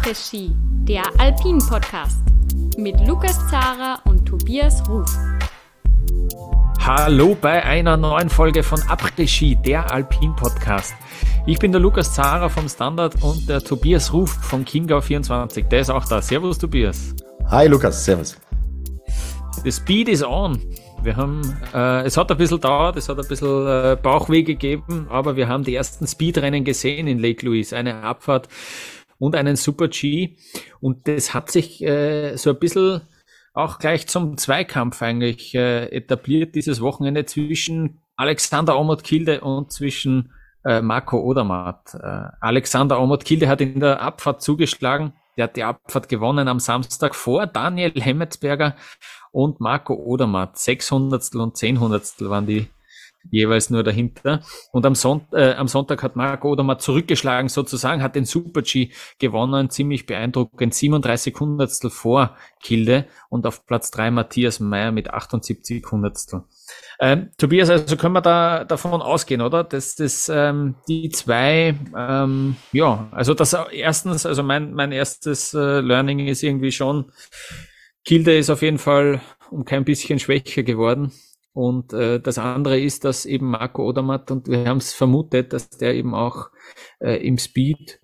Après-Ski, der Alpin-Podcast mit Lukas Zara und Tobias Ruf. Hallo bei einer neuen Folge von Après-Ski, der Alpin-Podcast. Ich bin der Lukas Zara vom Standard und der Tobias Ruf von Chiemgau24. Der ist auch da. Servus, Tobias. Hi, Lukas. Servus. The speed is on. Wir haben, es hat ein bisschen gedauert, es hat ein bisschen Bauchweh gegeben, aber wir haben die ersten Speedrennen gesehen in Lake Louise, eine Abfahrt und einen Super-G. Und das hat sich so ein bisschen auch gleich zum Zweikampf eigentlich etabliert, dieses Wochenende zwischen Alexander Aamodt-Kilde und zwischen Marco Odermatt. Alexander Aamodt-Kilde hat in der Abfahrt zugeschlagen. Der hat die Abfahrt gewonnen am Samstag vor Daniel Hemmetsberger und Marco Odermatt. 600 und 10 waren die jeweils nur dahinter. Und am Sonntag hat Marco Odermatt zurückgeschlagen sozusagen, hat den Super-G gewonnen, ziemlich beeindruckend, 37 Hundertstel vor Kilde und auf Platz 3 Matthias Mayr mit 78 Hundertstel. Tobias, also können wir da davon ausgehen, oder? Dass das die zwei, also das erstens, also mein erstes Learning ist irgendwie schon, Kilde ist auf jeden Fall um kein bisschen schwächer geworden. Und das andere ist, dass eben Marco Odermatt, und wir haben es vermutet, dass der eben auch im Speed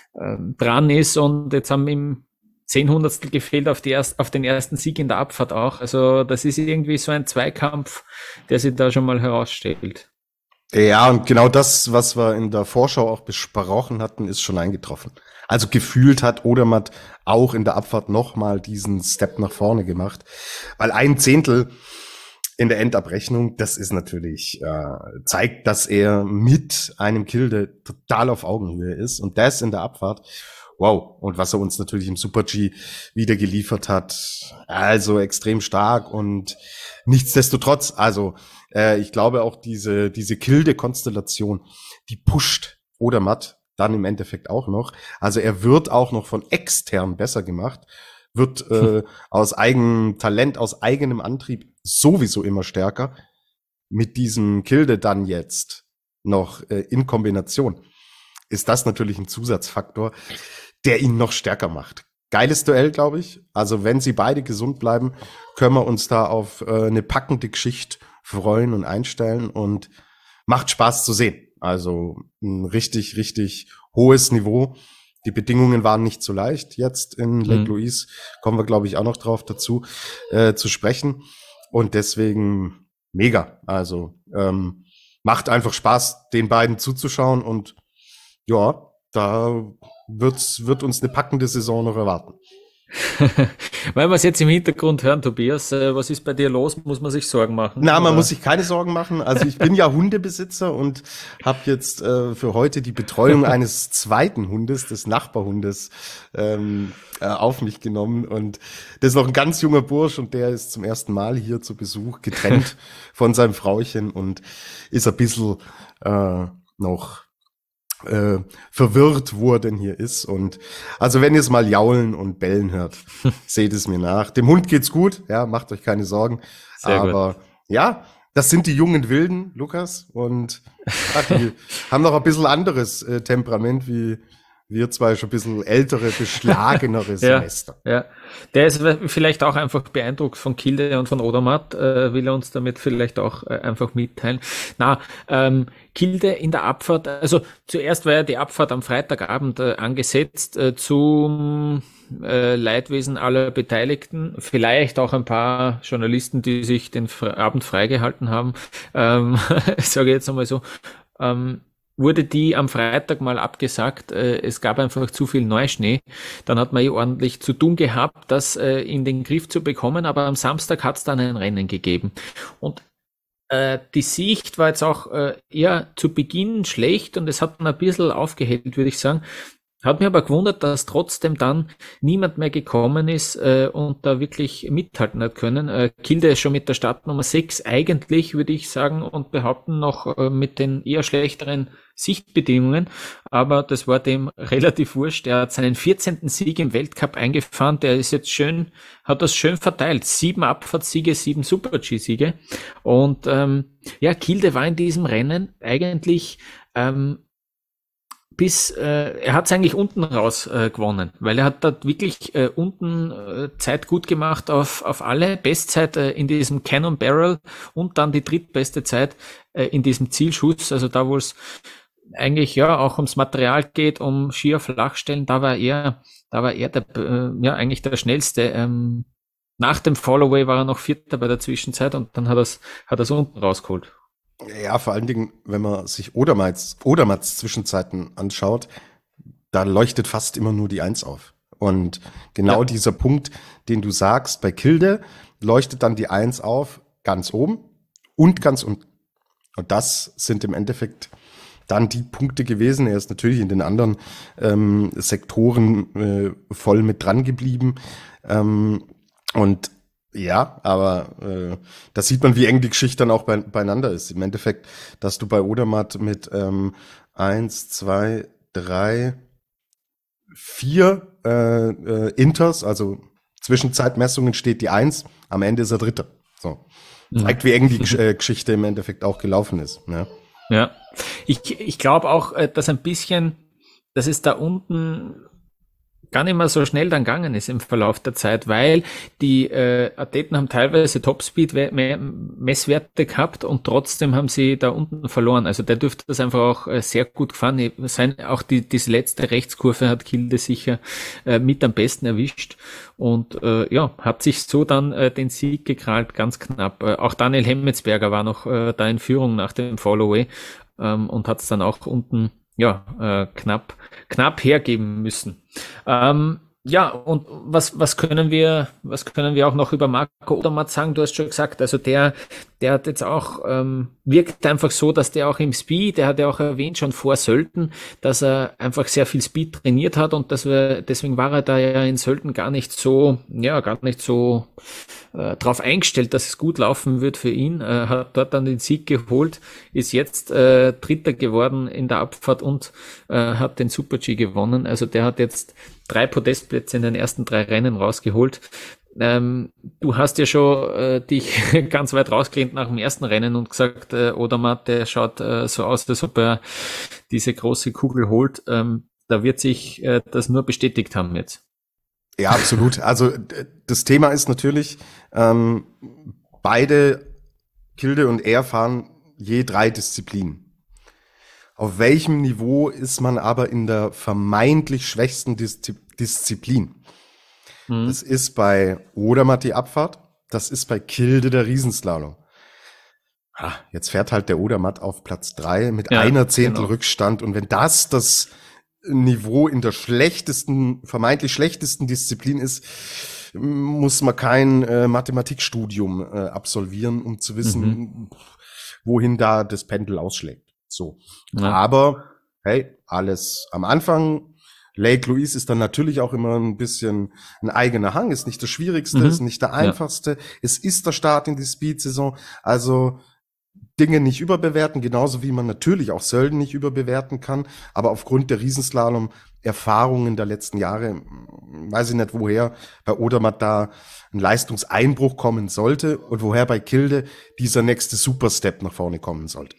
dran ist, und jetzt haben ihm 10 Hundertstel gefehlt auf den ersten Sieg in der Abfahrt auch. Also das ist irgendwie so ein Zweikampf, der sich da schon mal herausstellt. Ja, und genau das, was wir in der Vorschau auch besprochen hatten, ist schon eingetroffen. Also gefühlt hat Odermatt auch in der Abfahrt nochmal diesen Step nach vorne gemacht, weil ein Zehntel in der Endabrechnung, das ist natürlich, zeigt, dass er mit einem Kilde total auf Augenhöhe ist, und das in der Abfahrt, wow. Und was er uns natürlich im Super-G wieder geliefert hat, also extrem stark. Und nichtsdestotrotz, also ich glaube auch diese Kilde-Konstellation, die pusht Odermatt dann im Endeffekt auch noch. Also er wird auch noch von extern besser gemacht, wird aus eigenem Talent, aus eigenem Antrieb sowieso immer stärker. Mit diesem Kilde dann jetzt noch in Kombination ist das natürlich ein Zusatzfaktor, der ihn noch stärker macht. Geiles Duell, glaube ich. Also wenn sie beide gesund bleiben, können wir uns da auf eine packende Geschichte freuen und einstellen, und macht Spaß zu sehen. Also ein richtig, richtig hohes Niveau. Die Bedingungen waren nicht so leicht jetzt in Lake Louise. Kommen wir, glaube ich, auch noch drauf dazu zu sprechen. Und deswegen mega. Also macht einfach Spaß, den beiden zuzuschauen. Und ja, da wird uns eine packende Saison noch erwarten. Weil wir es jetzt im Hintergrund hören, Tobias, was ist bei dir los? Muss man sich Sorgen machen? Na, man muss sich keine Sorgen machen. Also ich bin ja Hundebesitzer und habe jetzt für heute die Betreuung eines zweiten Hundes, des Nachbarhundes, auf mich genommen. Und das ist noch ein ganz junger Bursch, und der ist zum ersten Mal hier zu Besuch, getrennt von seinem Frauchen, und ist ein bisschen noch verwirrt, wo er denn hier ist. Und also wenn ihr es mal jaulen und bellen hört, seht es mir nach. Dem Hund geht's gut, ja, macht euch keine Sorgen. Sehr aber gut. Ja, das sind die jungen Wilden, Lukas, und die haben noch ein bisschen anderes Temperament wie wir zwei, schon ein bisschen ältere, beschlagenere Semester. Ja, der ist vielleicht auch einfach beeindruckt von Kilde und von Odermatt, will er uns damit vielleicht auch einfach mitteilen. Kilde in der Abfahrt, also zuerst war ja die Abfahrt am Freitagabend angesetzt, zum Leidwesen aller Beteiligten, vielleicht auch ein paar Journalisten, die sich den Abend freigehalten haben, sage ich jetzt einmal so, wurde die am Freitag mal abgesagt. Es gab einfach zu viel Neuschnee. Dann hat man ordentlich zu tun gehabt, das in den Griff zu bekommen. Aber am Samstag hat es dann ein Rennen gegeben. Und die Sicht war jetzt auch eher zu Beginn schlecht, und es hat man ein bisschen aufgehellt, würde ich sagen. Hat mich aber gewundert, dass trotzdem dann niemand mehr gekommen ist und da wirklich mithalten hat können. Kilde ist schon mit der Startnummer 6 eigentlich, würde ich sagen, und behaupten noch mit den eher schlechteren Sichtbedingungen, aber das war dem relativ wurscht. Er hat seinen 14. Sieg im Weltcup eingefahren, der ist jetzt hat das schön verteilt. 7 Abfahrtssiege, 7 Super-G-Siege, und Kilde war in diesem Rennen eigentlich er hat es eigentlich unten raus gewonnen, weil er hat dort wirklich unten Zeit gut gemacht auf alle, Bestzeit in diesem Cannon Barrel und dann die drittbeste Zeit in diesem Zielschuss, also da, wo es eigentlich ja auch ums Material geht, um Skier flachstellen, da war er eigentlich der schnellste. Nach dem Followaway war er noch Vierter bei der Zwischenzeit und dann hat er's unten rausgeholt. Ja, vor allen Dingen, wenn man sich Odermatts Zwischenzeiten anschaut, da leuchtet fast immer nur die 1 auf. Und genau dieser Punkt, den du sagst, bei Kilde leuchtet dann die 1 auf, ganz oben und ganz unten. Und das sind im Endeffekt dann die Punkte gewesen. Er ist natürlich in den anderen Sektoren voll mit dran geblieben. Und ja, aber da sieht man, wie eng die Geschichte dann auch beieinander ist. Im Endeffekt, dass du bei Odermatt mit 1, 2, 3, 4 Inters, also Zwischenzeitmessungen steht die 1, am Ende ist er Dritter. So. Zeigt, wie eng die Geschichte im Endeffekt auch gelaufen ist. Ne? Ja, ich glaube auch, dass es da unten gar nicht mehr so schnell dann gegangen ist im Verlauf der Zeit, weil die Athleten haben teilweise Topspeed-Messwerte gehabt und trotzdem haben sie da unten verloren. Also der dürfte das einfach auch sehr gut gefahren sein. Auch diese letzte Rechtskurve hat Kilde sicher mit am besten erwischt und hat sich so dann den Sieg gekrallt, ganz knapp. Auch Daniel Hemmetsberger war noch da in Führung nach dem Followaway und hat es dann auch unten knapp hergeben müssen. Und was können wir auch noch über Marco Odermatt sagen? Du hast schon gesagt, also der hat jetzt auch, wirkt einfach so, dass der auch im Speed, der hat ja auch erwähnt schon vor Sölden, dass er einfach sehr viel Speed trainiert hat und deswegen war er da ja in Sölden gar nicht so drauf eingestellt, dass es gut laufen wird für ihn, hat dort dann den Sieg geholt, ist jetzt Dritter geworden in der Abfahrt und hat den Super-G gewonnen. Also der hat jetzt 3 Podestplätze in den ersten 3 Rennen rausgeholt. Du hast ja schon dich ganz weit rausgelehnt nach dem ersten Rennen und gesagt, Odermatt, der schaut so aus, als ob er diese große Kugel holt. Da wird sich das nur bestätigt haben jetzt. Ja, absolut. Also das Thema ist natürlich, beide, Kilde und er, fahren je 3 Disziplinen. Auf welchem Niveau ist man aber in der vermeintlich schwächsten Disziplin? Das ist bei Odermatt die Abfahrt, das ist bei Kilde der Riesenslalom. Jetzt fährt halt der Odermatt auf Platz 3 mit einer Zehntel Rückstand. Und wenn das Niveau in der vermeintlich schlechtesten Disziplin ist, muss man kein Mathematikstudium absolvieren, um zu wissen, wohin da das Pendel ausschlägt. So. Ja. Aber, hey, alles am Anfang. Lake Louise ist dann natürlich auch immer ein bisschen ein eigener Hang, ist nicht das Schwierigste, ist nicht der einfachste. Es ist der Start in die Speed-Saison. Also Dinge nicht überbewerten, genauso wie man natürlich auch Sölden nicht überbewerten kann. Aber aufgrund der Riesenslalom-Erfahrungen der letzten Jahre, weiß ich nicht, woher bei Odermatt da ein Leistungseinbruch kommen sollte und woher bei Kilde dieser nächste Superstep nach vorne kommen sollte.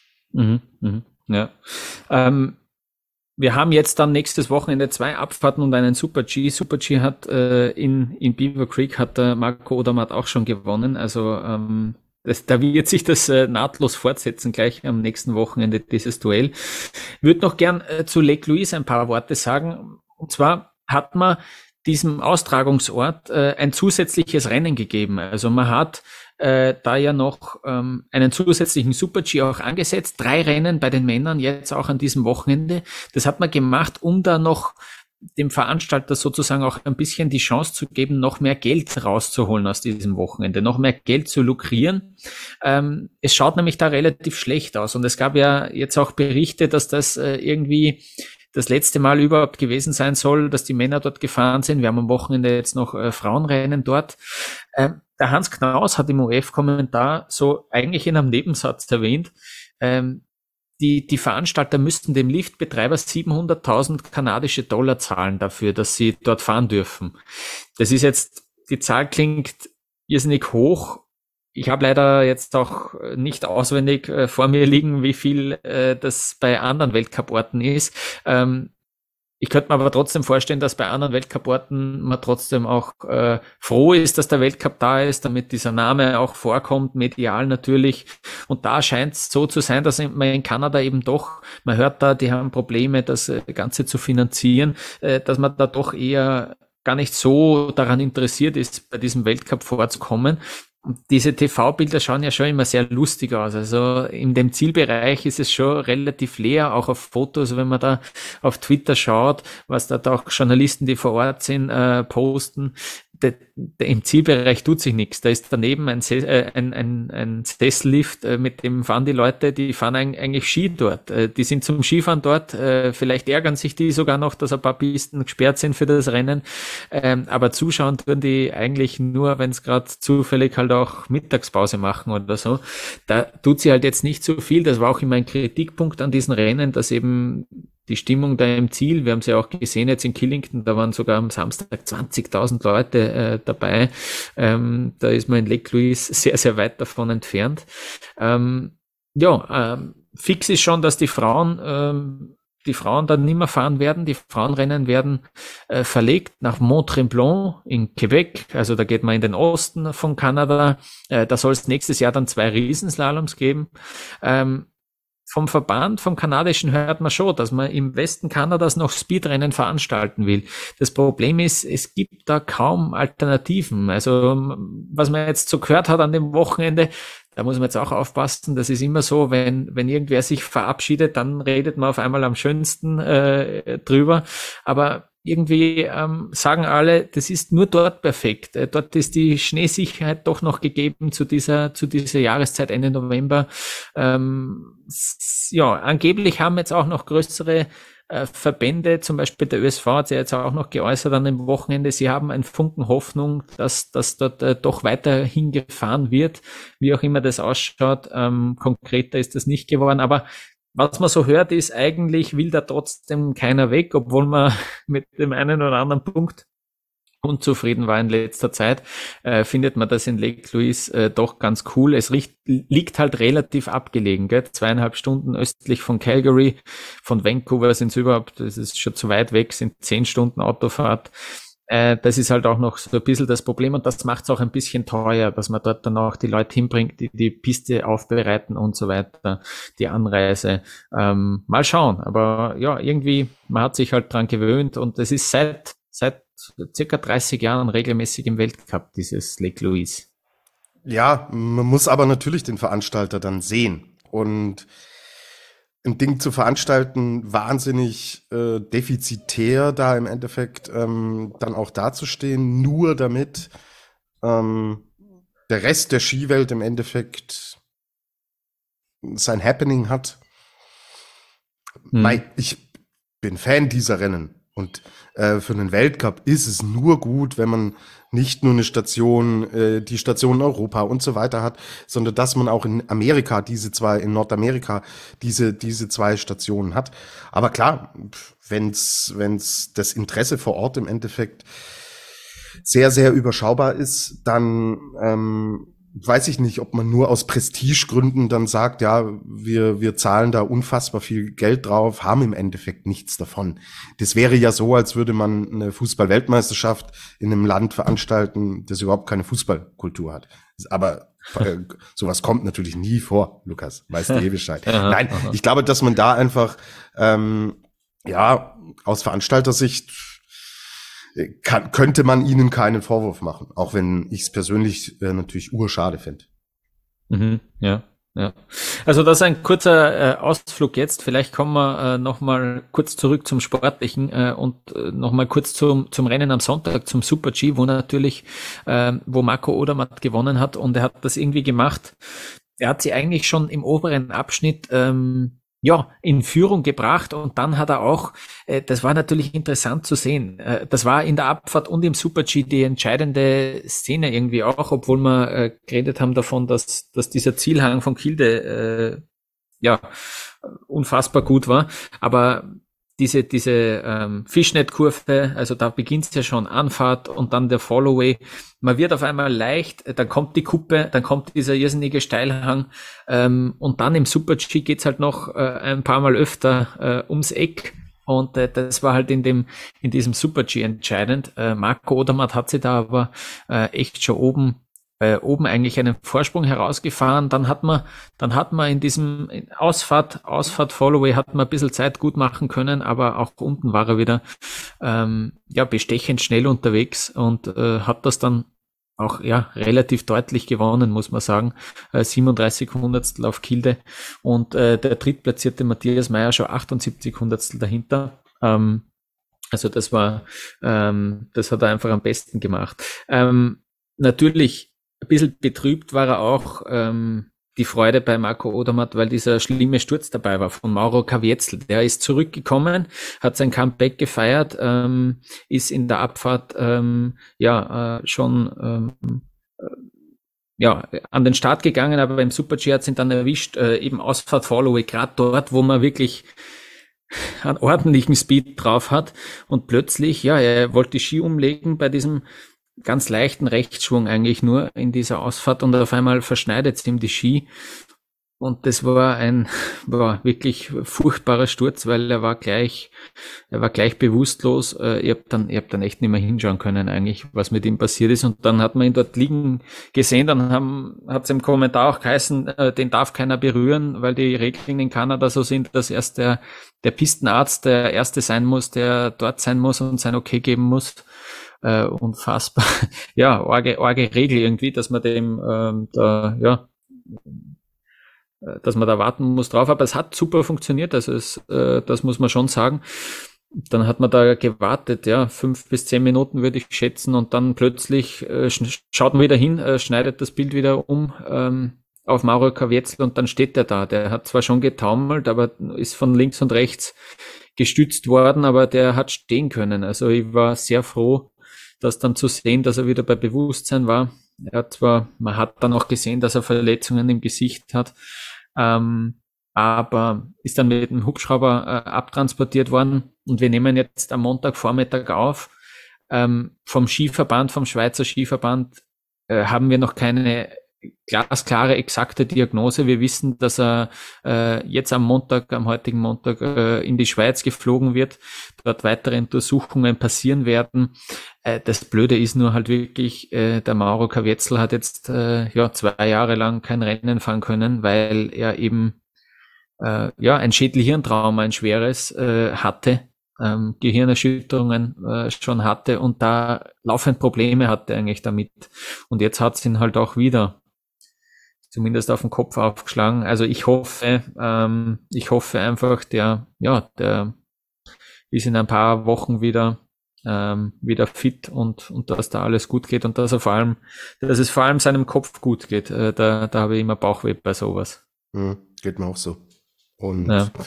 Ja. Wir haben jetzt dann nächstes Wochenende 2 Abfahrten und einen Super-G. Super-G hat in Beaver Creek hat Marco Odermatt auch schon gewonnen. Also da wird sich das nahtlos fortsetzen, gleich am nächsten Wochenende dieses Duell. Ich würde noch gern zu Lake Louise ein paar Worte sagen. Und zwar hat man diesem Austragungsort ein zusätzliches Rennen gegeben. Also man hat da ja noch einen zusätzlichen Super-G auch angesetzt. 3 Rennen bei den Männern jetzt auch an diesem Wochenende. Das hat man gemacht, um da noch dem Veranstalter sozusagen auch ein bisschen die Chance zu geben, noch mehr Geld rauszuholen aus diesem Wochenende, noch mehr Geld zu lukrieren. Es schaut nämlich da relativ schlecht aus und es gab ja jetzt auch Berichte, dass das irgendwie das letzte Mal überhaupt gewesen sein soll, dass die Männer dort gefahren sind. Wir haben am Wochenende jetzt noch Frauenrennen dort. Der Hans Knaus hat im OF-Kommentar so eigentlich in einem Nebensatz erwähnt, die Veranstalter müssten dem Liftbetreiber 700.000 kanadische Dollar zahlen dafür, dass sie dort fahren dürfen. Das ist jetzt, die Zahl klingt irrsinnig hoch, Ich habe leider jetzt auch nicht auswendig vor mir liegen, wie viel das bei anderen Weltcuporten ist. Ich könnte mir aber trotzdem vorstellen, dass bei anderen Weltcuporten man trotzdem auch froh ist, dass der Weltcup da ist, damit dieser Name auch vorkommt, medial natürlich. Und da scheint es so zu sein, dass man in Kanada eben doch, man hört da, die haben Probleme, das Ganze zu finanzieren, dass man da doch eher gar nicht so daran interessiert ist, bei diesem Weltcup vorzukommen. Und diese TV-Bilder schauen ja schon immer sehr lustig aus. Also in dem Zielbereich ist es schon relativ leer, auch auf Fotos, wenn man da auf Twitter schaut, was da auch Journalisten, die vor Ort sind, posten. Im Zielbereich tut sich nichts. Da ist daneben ein Sessellift, mit dem fahren die Leute, die fahren eigentlich Ski dort. Die sind zum Skifahren dort. Vielleicht ärgern sich die sogar noch, dass ein paar Pisten gesperrt sind für das Rennen. Aber zuschauen tun die eigentlich nur, wenn es gerade zufällig halt auch Mittagspause machen oder so. Da tut sie halt jetzt nicht so viel. Das war auch immer ein Kritikpunkt an diesen Rennen, dass eben die Stimmung da im Ziel, wir haben es ja auch gesehen jetzt in Killington, da waren sogar am Samstag 20.000 Leute dabei. Da ist man in Lake Louise sehr, sehr weit davon entfernt. Fix ist schon, dass die Frauen dann nicht mehr fahren werden. Die Frauenrennen werden verlegt nach Mont-Tremblant in Quebec. Also da geht man in den Osten von Kanada. Da soll es nächstes Jahr dann 2 Riesenslaloms geben. Vom Verband, vom kanadischen hört man schon, dass man im Westen Kanadas noch Speedrennen veranstalten will. Das Problem ist, es gibt da kaum Alternativen. Also was man jetzt so gehört hat an dem Wochenende, da muss man jetzt auch aufpassen, das ist immer so, wenn irgendwer sich verabschiedet, dann redet man auf einmal am schönsten drüber. Aber irgendwie sagen alle, das ist nur dort perfekt. Dort ist die Schneesicherheit doch noch gegeben zu dieser Jahreszeit Ende November. Angeblich haben jetzt auch noch größere Verbände, zum Beispiel der ÖSV hat sich jetzt auch noch geäußert an dem Wochenende, sie haben einen Funken Hoffnung, dass dort doch weiterhin gefahren wird, wie auch immer das ausschaut. Konkreter ist das nicht geworden, aber was man so hört, ist eigentlich will da trotzdem keiner weg, obwohl man mit dem einen oder anderen Punkt unzufrieden war in letzter Zeit, findet man das in Lake Louise doch ganz cool. Es liegt halt relativ abgelegen, gell? 2,5 Stunden östlich von Calgary, von Vancouver sind es überhaupt, das ist schon zu weit weg, sind 10 Stunden Autofahrt. Das ist halt auch noch so ein bisschen das Problem und das macht es auch ein bisschen teuer, dass man dort dann auch die Leute hinbringt, die Piste aufbereiten und so weiter, die Anreise. Mal schauen, aber ja, irgendwie, man hat sich halt dran gewöhnt und es ist seit circa 30 Jahren regelmäßig im Weltcup, dieses Lake Louise. Ja, man muss aber natürlich den Veranstalter dann sehen und ein Ding zu veranstalten, wahnsinnig defizitär da im Endeffekt dann auch dazustehen, nur damit der Rest der Skiwelt im Endeffekt sein Happening hat. Ich bin Fan dieser Rennen und für einen Weltcup ist es nur gut, wenn man nicht nur eine Station, die Station Europa und so weiter hat, sondern dass man auch in Amerika in Nordamerika diese 2 Stationen hat. Aber klar, wenn's das Interesse vor Ort im Endeffekt sehr, sehr überschaubar ist, dann weiß ich nicht, ob man nur aus Prestigegründen dann sagt, ja, wir zahlen da unfassbar viel Geld drauf, haben im Endeffekt nichts davon. Das wäre ja so, als würde man eine Fußball-Weltmeisterschaft in einem Land veranstalten, das überhaupt keine Fußballkultur hat. Aber sowas kommt natürlich nie vor, Lukas, weißt du Bescheid. Nein, ich glaube, dass man da einfach, aus Veranstaltersicht könnte man ihnen keinen Vorwurf machen, auch wenn ich es persönlich natürlich urschade finde. Ja. Also das ist ein kurzer Ausflug jetzt. Vielleicht kommen wir noch mal kurz zurück zum Sportlichen und noch mal kurz zum Rennen am Sonntag, zum Super-G, wo natürlich, wo Marco Odermatt gewonnen hat und er hat das irgendwie gemacht. Er hat sie eigentlich schon im oberen Abschnitt in Führung gebracht und dann hat er auch, das war natürlich interessant zu sehen, das war in der Abfahrt und im Super-G die entscheidende Szene irgendwie auch, obwohl wir geredet haben davon, dass dieser Zielhang von Kilde unfassbar gut war, aber diese Fishnet-Kurve, also da beginnt es ja schon, Anfahrt und dann der Followay. Man wird auf einmal leicht, dann kommt die Kuppe, dann kommt dieser irrsinnige Steilhang und dann im Super-G geht's halt noch ein paar Mal öfter ums Eck. Und das war halt in diesem Super-G entscheidend. Marco Odermatt hat sich da aber echt schon oben eigentlich einen Vorsprung herausgefahren. Dann hat man in diesem Ausfahrt Followay hat man ein bisschen Zeit gut machen können, aber auch unten war er wieder bestechend schnell unterwegs und hat das dann auch relativ deutlich gewonnen, muss man sagen. 37 Hundertstel auf Kilde und der drittplatzierte Matthias Mayr schon 78 Hundertstel dahinter. Also das hat er einfach am besten gemacht. Natürlich ein bisschen betrübt war er auch die Freude bei Marco Odermatt, weil dieser schlimme Sturz dabei war von Mauro Kavietzel. Der ist zurückgekommen, hat sein Comeback gefeiert, ist in der Abfahrt schon an den Start gegangen, aber beim Super-G hat ihn dann erwischt, eben Ausfahrt Followay, gerade dort, wo man wirklich einen ordentlichen Speed drauf hat und plötzlich, er wollte die Ski umlegen bei diesem ganz leichten Rechtsschwung eigentlich nur in dieser Ausfahrt und auf einmal verschneidet es ihm die Ski und das war ein wirklich furchtbarer Sturz, weil er war gleich bewusstlos. Ich hab dann echt nicht mehr hinschauen können eigentlich, was mit ihm passiert ist und dann hat man ihn dort liegen gesehen, dann hat es im Kommentar auch geheißen, den darf keiner berühren, weil die Regeln in Kanada so sind, dass erst der Pistenarzt der Erste sein muss, der dort sein muss und sein Okay geben muss. Unfassbar. Ja, arge Regel irgendwie, dass man dass man da warten muss drauf, aber es hat super funktioniert, also das muss man schon sagen. Dann hat man da gewartet, 5 bis 10 Minuten würde ich schätzen und dann plötzlich schaut man wieder hin, schneidet das Bild wieder um auf Mauro Kavietzel und dann steht der da. Der hat zwar schon getaumelt, aber ist von links und rechts gestützt worden, aber der hat stehen können. Also ich war sehr froh, das dann zu sehen, dass er wieder bei Bewusstsein war. Man hat dann auch gesehen, dass er Verletzungen im Gesicht hat, aber ist dann mit dem Hubschrauber abtransportiert worden und wir nehmen jetzt am Montagvormittag auf. Vom Schweizer Skiverband haben wir noch keine glasklare, exakte Diagnose. Wir wissen, dass er jetzt am heutigen Montag in die Schweiz geflogen wird, dort weitere Untersuchungen passieren werden. Das Blöde ist nur halt wirklich, der Mauro Kavietzel hat jetzt 2 Jahre lang kein Rennen fahren können, weil er eben ein Schädel-Hirntrauma, ein schweres hatte, Gehirnerschütterungen schon hatte und da laufend Probleme hatte eigentlich damit. Und jetzt hat es ihn halt auch wieder zumindest auf den Kopf aufgeschlagen. Also ich hoffe einfach, der ist in ein paar Wochen wieder fit und dass da alles gut geht und dass es vor allem seinem Kopf gut geht. Da habe ich immer Bauchweh bei sowas. Geht mir auch so. Und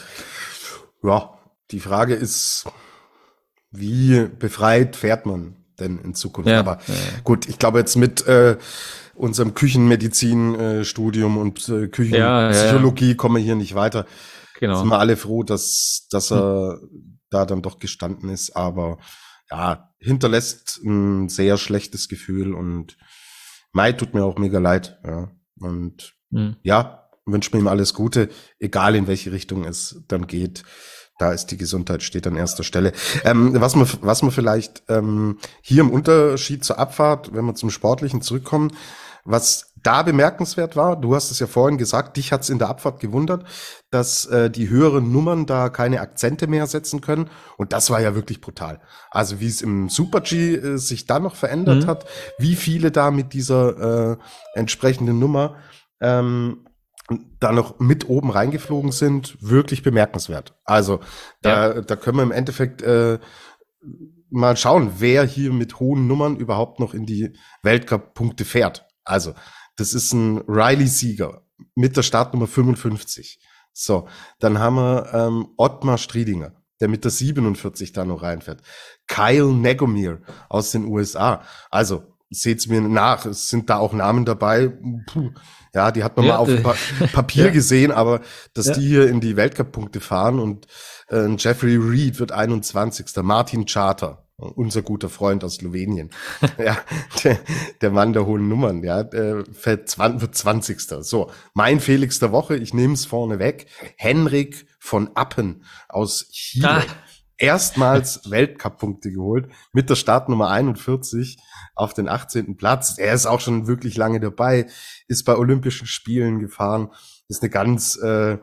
die Frage ist, wie befreit fährt man denn in Zukunft? Aber gut, ich glaube jetzt mit unserem Küchenmedizin-Studium und Küchenpsychologie kommen wir hier nicht weiter. Genau. Sind wir alle froh, dass er da dann doch gestanden ist, aber hinterlässt ein sehr schlechtes Gefühl und Mai tut mir auch mega leid. Ja. Und wünsche mir ihm alles Gute, egal in welche Richtung es dann geht. Da ist die Gesundheit, steht an erster Stelle. Was man vielleicht hier im Unterschied zur Abfahrt, wenn wir zum Sportlichen zurückkommen, was da bemerkenswert war, du hast es ja vorhin gesagt, dich hat es in der Abfahrt gewundert, dass die höheren Nummern da keine Akzente mehr setzen können. Und das war ja wirklich brutal. Also wie es im Super-G sich da noch verändert hat, wie viele da mit dieser entsprechenden Nummer da noch mit oben reingeflogen sind, wirklich bemerkenswert. Also da können wir im Endeffekt mal schauen, wer hier mit hohen Nummern überhaupt noch in die Weltcup-Punkte fährt. Also das ist ein Riley-Sieger mit der Startnummer 55. So, dann haben wir Ottmar Striedinger, der mit der 47 da noch reinfährt. Kyle Negomir aus den USA. Also seht's mir nach. Es sind da auch Namen dabei. Puh. Ja, die hat man mal auf Papier gesehen, aber dass die hier in die Weltcup-Punkte fahren und Jeffrey Reed wird 21. Martin Charter, unser guter Freund aus Slowenien. Ja, der Mann der hohen Nummern, ja, wird 20. So, mein Felix der Woche, ich nehme es vorne weg. Henrik von Appen aus Chile. Erstmals Weltcup-Punkte geholt mit der Startnummer 41 auf den 18. Platz. Er ist auch schon wirklich lange dabei, ist bei Olympischen Spielen gefahren, ist eine ganz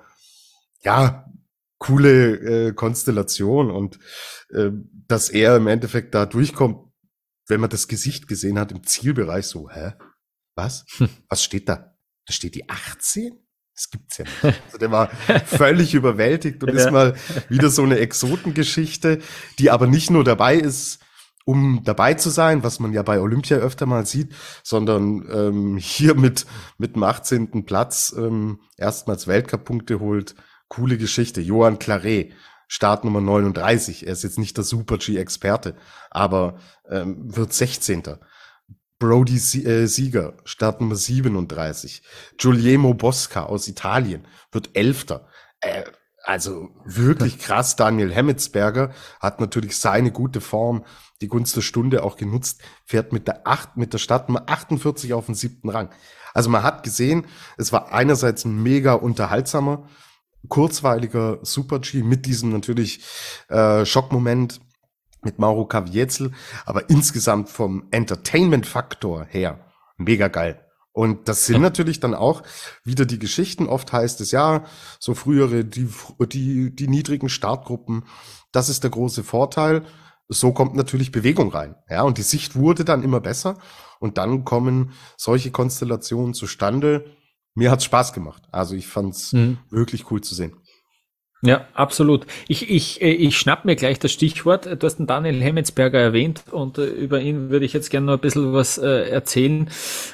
coole Konstellation und dass er im Endeffekt da durchkommt, wenn man das Gesicht gesehen hat im Zielbereich, so, was? Was steht da? Da steht die 18? Das gibt's ja nicht. Also der war völlig überwältigt und ist mal wieder so eine Exotengeschichte, die aber nicht nur dabei ist, um dabei zu sein, was man ja bei Olympia öfter mal sieht, sondern hier mit dem 18. Platz erstmals Weltcup-Punkte holt. Coole Geschichte. Johan Claret, Startnummer 39. Er ist jetzt nicht der Super-G-Experte, aber wird 16. Brody Sieger, Startnummer 37. Guglielmo Bosca aus Italien, wird 11. Also wirklich krass. Daniel Hemmetsberger hat natürlich seine gute Form, die Gunst der Stunde auch genutzt, fährt mit der Startnummer 48 auf den 7. Rang. Also man hat gesehen, es war einerseits ein mega unterhaltsamer, kurzweiliger Super-G mit diesem natürlich Schockmoment mit Mauro Kaviezel, aber insgesamt vom Entertainment-Faktor her mega geil. Und das sind natürlich dann auch wieder die Geschichten. Oft heißt es ja, so frühere, die niedrigen Startgruppen, das ist der große Vorteil. So kommt natürlich Bewegung rein. Ja, und die Sicht wurde dann immer besser. Und dann kommen solche Konstellationen zustande. Mir hat's Spaß gemacht. Also ich fand's wirklich cool zu sehen. Ja, absolut. Ich schnapp mir gleich das Stichwort. Du hast den Daniel Hemmetsberger erwähnt und über ihn würde ich jetzt gerne noch ein bisschen was erzählen.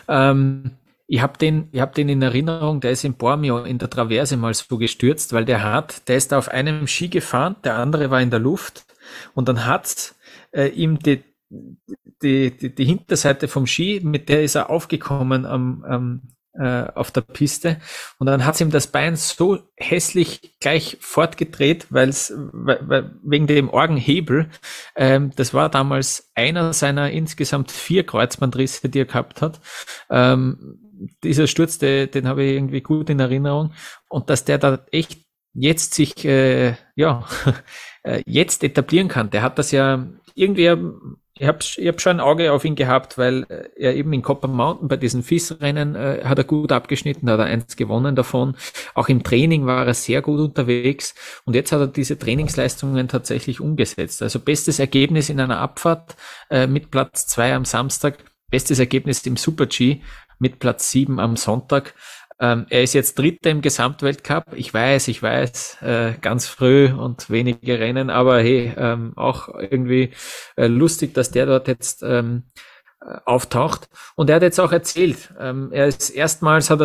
Ich hab den in Erinnerung, der ist in Bormio in der Traverse mal so gestürzt, weil der ist auf einem Ski gefahren, der andere war in der Luft und dann hat ihm die Hinterseite vom Ski, mit der ist er aufgekommen auf der Piste und dann hat ihm das Bein so hässlich gleich fortgedreht, weil wegen dem Orgenhebel, das war damals einer seiner insgesamt 4 Kreuzbandrisse, die er gehabt hat. Dieser Sturz, den habe ich irgendwie gut in Erinnerung und dass der da echt jetzt sich jetzt etablieren kann. Der hat das ja irgendwie, ich hab schon ein Auge auf ihn gehabt, weil er eben in Copper Mountain bei diesen FIS-Rennen hat er gut abgeschnitten, hat er 1 gewonnen davon. Auch im Training war er sehr gut unterwegs und jetzt hat er diese Trainingsleistungen tatsächlich umgesetzt. Also bestes Ergebnis in einer Abfahrt mit Platz 2 am Samstag, bestes Ergebnis im Super-G mit Platz 7 am Sonntag. Er ist jetzt Dritter im Gesamtweltcup. Ich weiß, ganz früh und wenige Rennen, aber hey, auch irgendwie lustig, dass der dort jetzt auftaucht. Und er hat jetzt auch erzählt, zum ersten Mal hat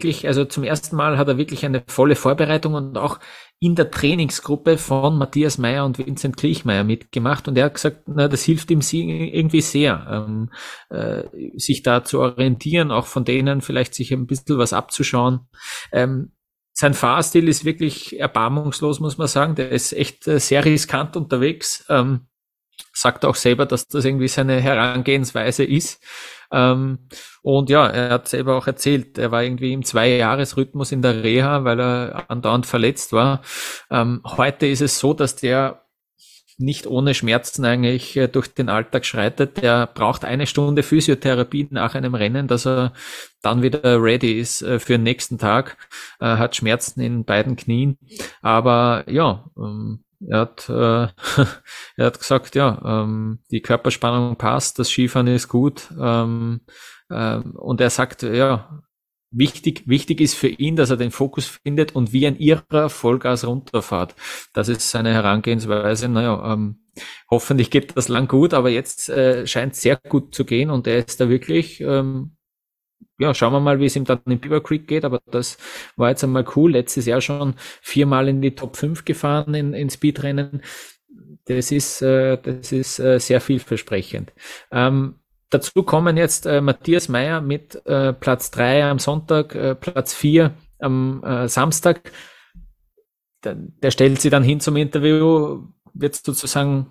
er wirklich eine volle Vorbereitung und auch in der Trainingsgruppe von Matthias Mayr und Vincent Kriechmayr mitgemacht und er hat gesagt, das hilft ihm irgendwie sehr, sich da zu orientieren, auch von denen vielleicht sich ein bisschen was abzuschauen. Sein Fahrstil ist wirklich erbarmungslos, muss man sagen. Der ist echt sehr riskant unterwegs. Sagt auch selber, dass das irgendwie seine Herangehensweise ist. Und ja, er hat selber auch erzählt, er war irgendwie im 2-Jahres-Rhythmus in der Reha, weil er andauernd verletzt war. Heute ist es so, dass der nicht ohne Schmerzen eigentlich durch den Alltag schreitet. Der braucht 1 Stunde Physiotherapie nach einem Rennen, dass er dann wieder ready ist für den nächsten Tag. Hat Schmerzen in beiden Knien. Aber ja, er hat gesagt, die Körperspannung passt, das Skifahren ist gut. Und er sagt, wichtig ist für ihn, dass er den Fokus findet und wie ein Irrer Vollgas runterfährt. Das ist seine Herangehensweise. Hoffentlich geht das lang gut, aber jetzt scheint es sehr gut zu gehen und er ist da wirklich, schauen wir mal, wie es ihm dann in Beaver Creek geht, aber das war jetzt einmal cool. Letztes Jahr schon 4-mal in die Top 5 gefahren in Speedrennen. Das ist sehr vielversprechend. dazu kommen jetzt Matthias Mayr mit Platz 3 am Sonntag, Platz 4 am Samstag. Der stellt sich dann hin zum Interview, wird sozusagen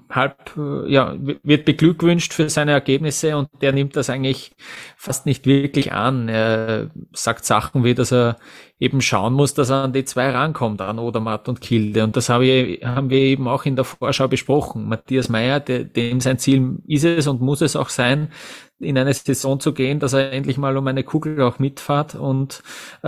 wird beglückwünscht für seine Ergebnisse und der nimmt das eigentlich fast nicht wirklich an. Er sagt Sachen wie, dass er eben schauen muss, dass er an die 2 rankommt, an Odermatt und Kilde. Und das haben wir eben auch in der Vorschau besprochen. Matthias Mayr, dem sein Ziel ist es und muss es auch sein, in eine Saison zu gehen, dass er endlich mal um eine Kugel auch mitfährt und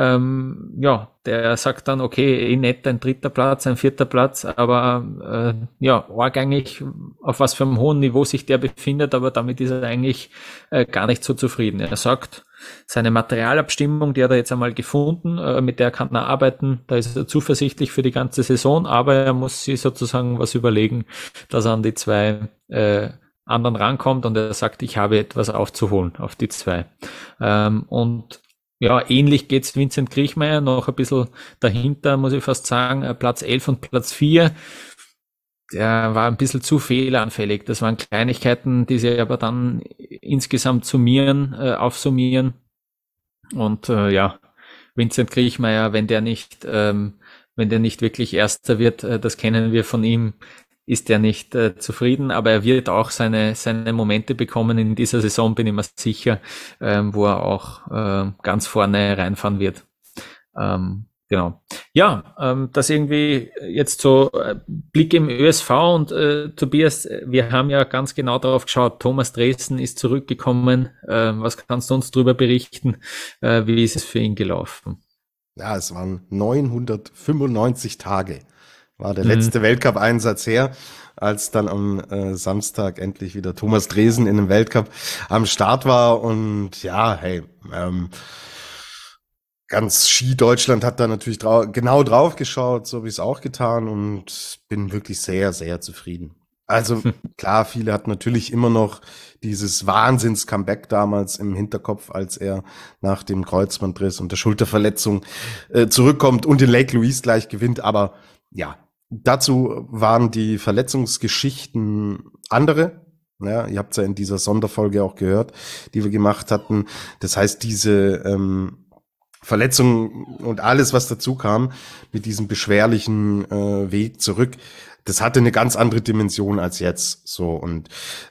der sagt dann, okay, nett, ein 3. Platz, ein 4. Platz, aber arg eigentlich, auf was für einem hohen Niveau sich der befindet, aber damit ist er eigentlich gar nicht so zufrieden. Er sagt, seine Materialabstimmung, die hat er jetzt einmal gefunden, mit der kann er arbeiten, da ist er zuversichtlich für die ganze Saison, aber er muss sich sozusagen was überlegen, dass er an die 2 anderen rankommt und er sagt, ich habe etwas aufzuholen auf die 2. Und ja, ähnlich geht's Vincent Kriechmayr, noch ein bisschen dahinter, muss ich fast sagen, Platz 11 und Platz 4. Der war ein bisschen zu fehleranfällig. Das waren Kleinigkeiten, die sie aber dann insgesamt aufsummieren. Und Vincent Kriechmayr, wenn der nicht wirklich Erster wird, das kennen wir von ihm, ist er nicht zufrieden, aber er wird auch seine Momente bekommen in dieser Saison, bin ich mir sicher, wo er auch ganz vorne reinfahren wird. Genau. Ja, das irgendwie jetzt so Blick im ÖSV und Tobias, wir haben ja ganz genau darauf geschaut, Thomas Dresen ist zurückgekommen. Was kannst du uns darüber berichten? Wie ist es für ihn gelaufen? Ja, es waren 995 Tage. War der letzte Weltcup-Einsatz her, als dann am Samstag endlich wieder Thomas Dresen in dem Weltcup am Start war. Und ja, ganz Ski-Deutschland hat da natürlich genau drauf geschaut, so wie es auch getan und bin wirklich sehr, sehr zufrieden. Also klar, viele hatten natürlich immer noch dieses Wahnsinns-Comeback damals im Hinterkopf, als er nach dem Kreuzbandriss und der Schulterverletzung zurückkommt und den Lake Louise gleich gewinnt. Aber ja, dazu waren die Verletzungsgeschichten andere. Ja, ihr habt es ja in dieser Sonderfolge auch gehört, die wir gemacht hatten. Das heißt, diese Verletzung und alles, was dazu kam, mit diesem beschwerlichen Weg zurück, das hatte eine ganz andere Dimension als jetzt. So, und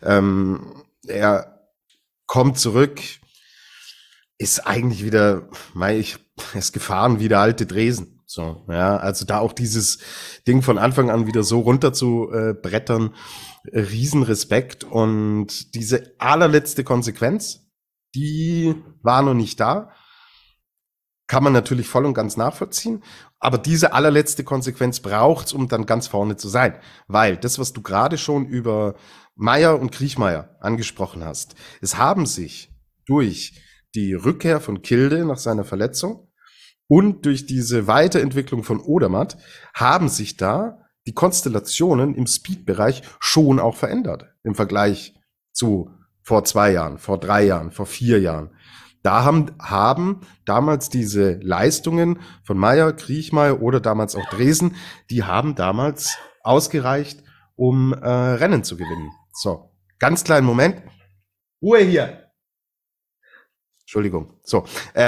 er kommt zurück, ist eigentlich wieder, er ist gefahren wie der alte Dresen. So, ja, also da auch dieses Ding von Anfang an wieder so runter zu brettern, Riesenrespekt. Und diese allerletzte Konsequenz, die war noch nicht da. Kann man natürlich voll und ganz nachvollziehen. Aber diese allerletzte Konsequenz braucht's, um dann ganz vorne zu sein. Weil das, was du gerade schon über Mayr und Kriechmayr angesprochen hast, es haben sich durch die Rückkehr von Kilde nach seiner Verletzung und durch diese Weiterentwicklung von Odermatt haben sich da die Konstellationen im Speed-Bereich schon auch verändert im Vergleich zu vor 2 Jahren, vor 3 Jahren, vor 4 Jahren. Da haben damals diese Leistungen von Mayr, Kriechmayr oder damals auch Dresen, die haben damals ausgereicht, um Rennen zu gewinnen. So, ganz kleinen Moment. Ruhe hier. Entschuldigung. So,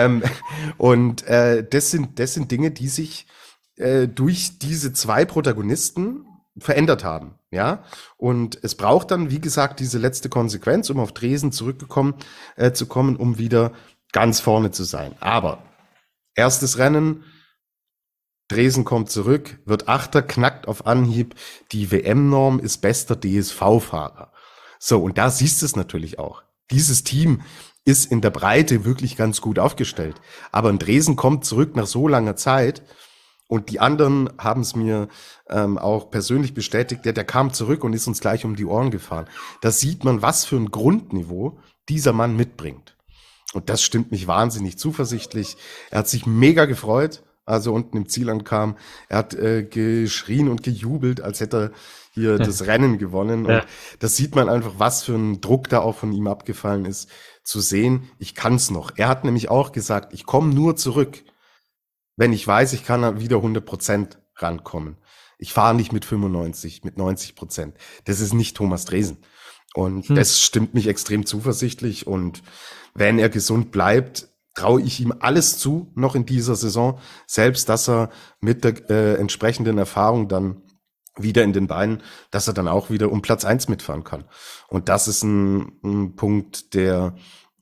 das sind Dinge, die sich durch diese 2 Protagonisten verändert haben, ja. Und es braucht dann, wie gesagt, diese letzte Konsequenz, um auf Dresen zu kommen, um wieder ganz vorne zu sein. Aber erstes Rennen, Dresen kommt zurück, wird Achter, knackt auf Anhieb. Die WM-Norm ist bester DSV-Fahrer. So, und da siehst du es natürlich auch. Dieses Team ist in der Breite wirklich ganz gut aufgestellt. Aber ein Dresen kommt zurück nach so langer Zeit und die anderen haben es mir auch persönlich bestätigt, der kam zurück und ist uns gleich um die Ohren gefahren. Da sieht man, was für ein Grundniveau dieser Mann mitbringt. Und das stimmt mich wahnsinnig zuversichtlich. Er hat sich mega gefreut, als er unten im Ziel ankam. Er hat geschrien und gejubelt, als hätte er hier das Rennen gewonnen. Und das sieht man einfach, was für ein Druck da auch von ihm abgefallen ist, zu sehen, ich kann's noch. Er hat nämlich auch gesagt, ich komme nur zurück, wenn ich weiß, ich kann wieder 100% rankommen. Ich fahre nicht mit 95, mit 90%. Das ist nicht Thomas Dresen. Und das stimmt mich extrem zuversichtlich. Und wenn er gesund bleibt, traue ich ihm alles zu, noch in dieser Saison. Selbst, dass er mit der entsprechenden Erfahrung dann wieder in den Beinen, dass er dann auch wieder um Platz 1 mitfahren kann. Und das ist ein Punkt, der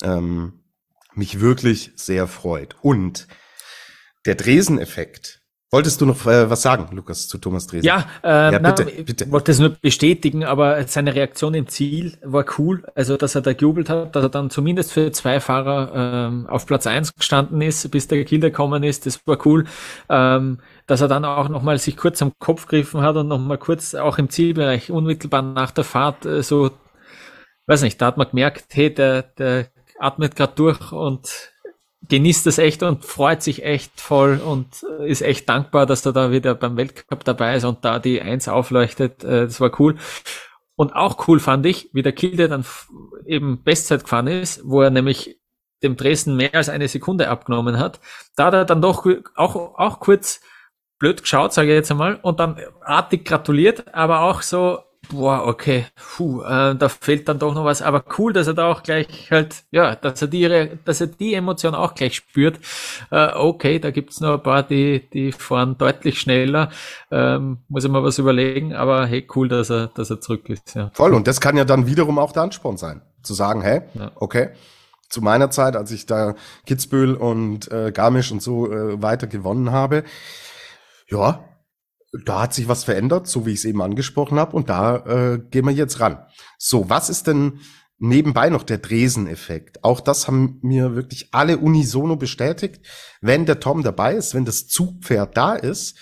mich wirklich sehr freut. Und der Dresen-Effekt. Wolltest du noch was sagen, Lukas, zu Thomas Dresen? Ja, bitte. Ich wollte das nur bestätigen, aber seine Reaktion im Ziel war cool. Also, dass er da gejubelt hat, dass er dann zumindest für 2 Fahrer auf Platz 1 gestanden ist, bis der Kiel gekommen ist, das war cool. Dass er dann auch nochmal sich kurz am Kopf gegriffen hat und nochmal kurz auch im Zielbereich unmittelbar nach der Fahrt weiß nicht, da hat man gemerkt, hey, der atmet gerade durch und genießt das echt und freut sich echt voll und ist echt dankbar, dass er da wieder beim Weltcup dabei ist und da die 1 aufleuchtet. Das war cool. Und auch cool fand ich, wie der Kilde dann eben Bestzeit gefahren ist, wo er nämlich dem Dresden mehr als 1 Sekunde abgenommen hat. Da hat er dann doch auch kurz blöd geschaut, sage ich jetzt einmal, und dann artig gratuliert, aber auch so, boah, okay, da fehlt dann doch noch was, aber cool, dass er da auch gleich halt, ja, dass er die Emotion auch gleich spürt. Okay, da gibt's noch ein paar, die fahren deutlich schneller, muss ich mal was überlegen, aber hey, cool, dass er zurück ist. Ja. Voll, und das kann ja dann wiederum auch der Ansporn sein, zu sagen, hey, okay, zu meiner Zeit, als ich da Kitzbühel und Garmisch und so weiter gewonnen habe, ja, da hat sich was verändert, so wie ich es eben angesprochen habe, und da gehen wir jetzt ran. So, was ist denn nebenbei noch der Dresen-Effekt? Auch das haben mir wirklich alle unisono bestätigt. Wenn der Tom dabei ist, wenn das Zugpferd da ist,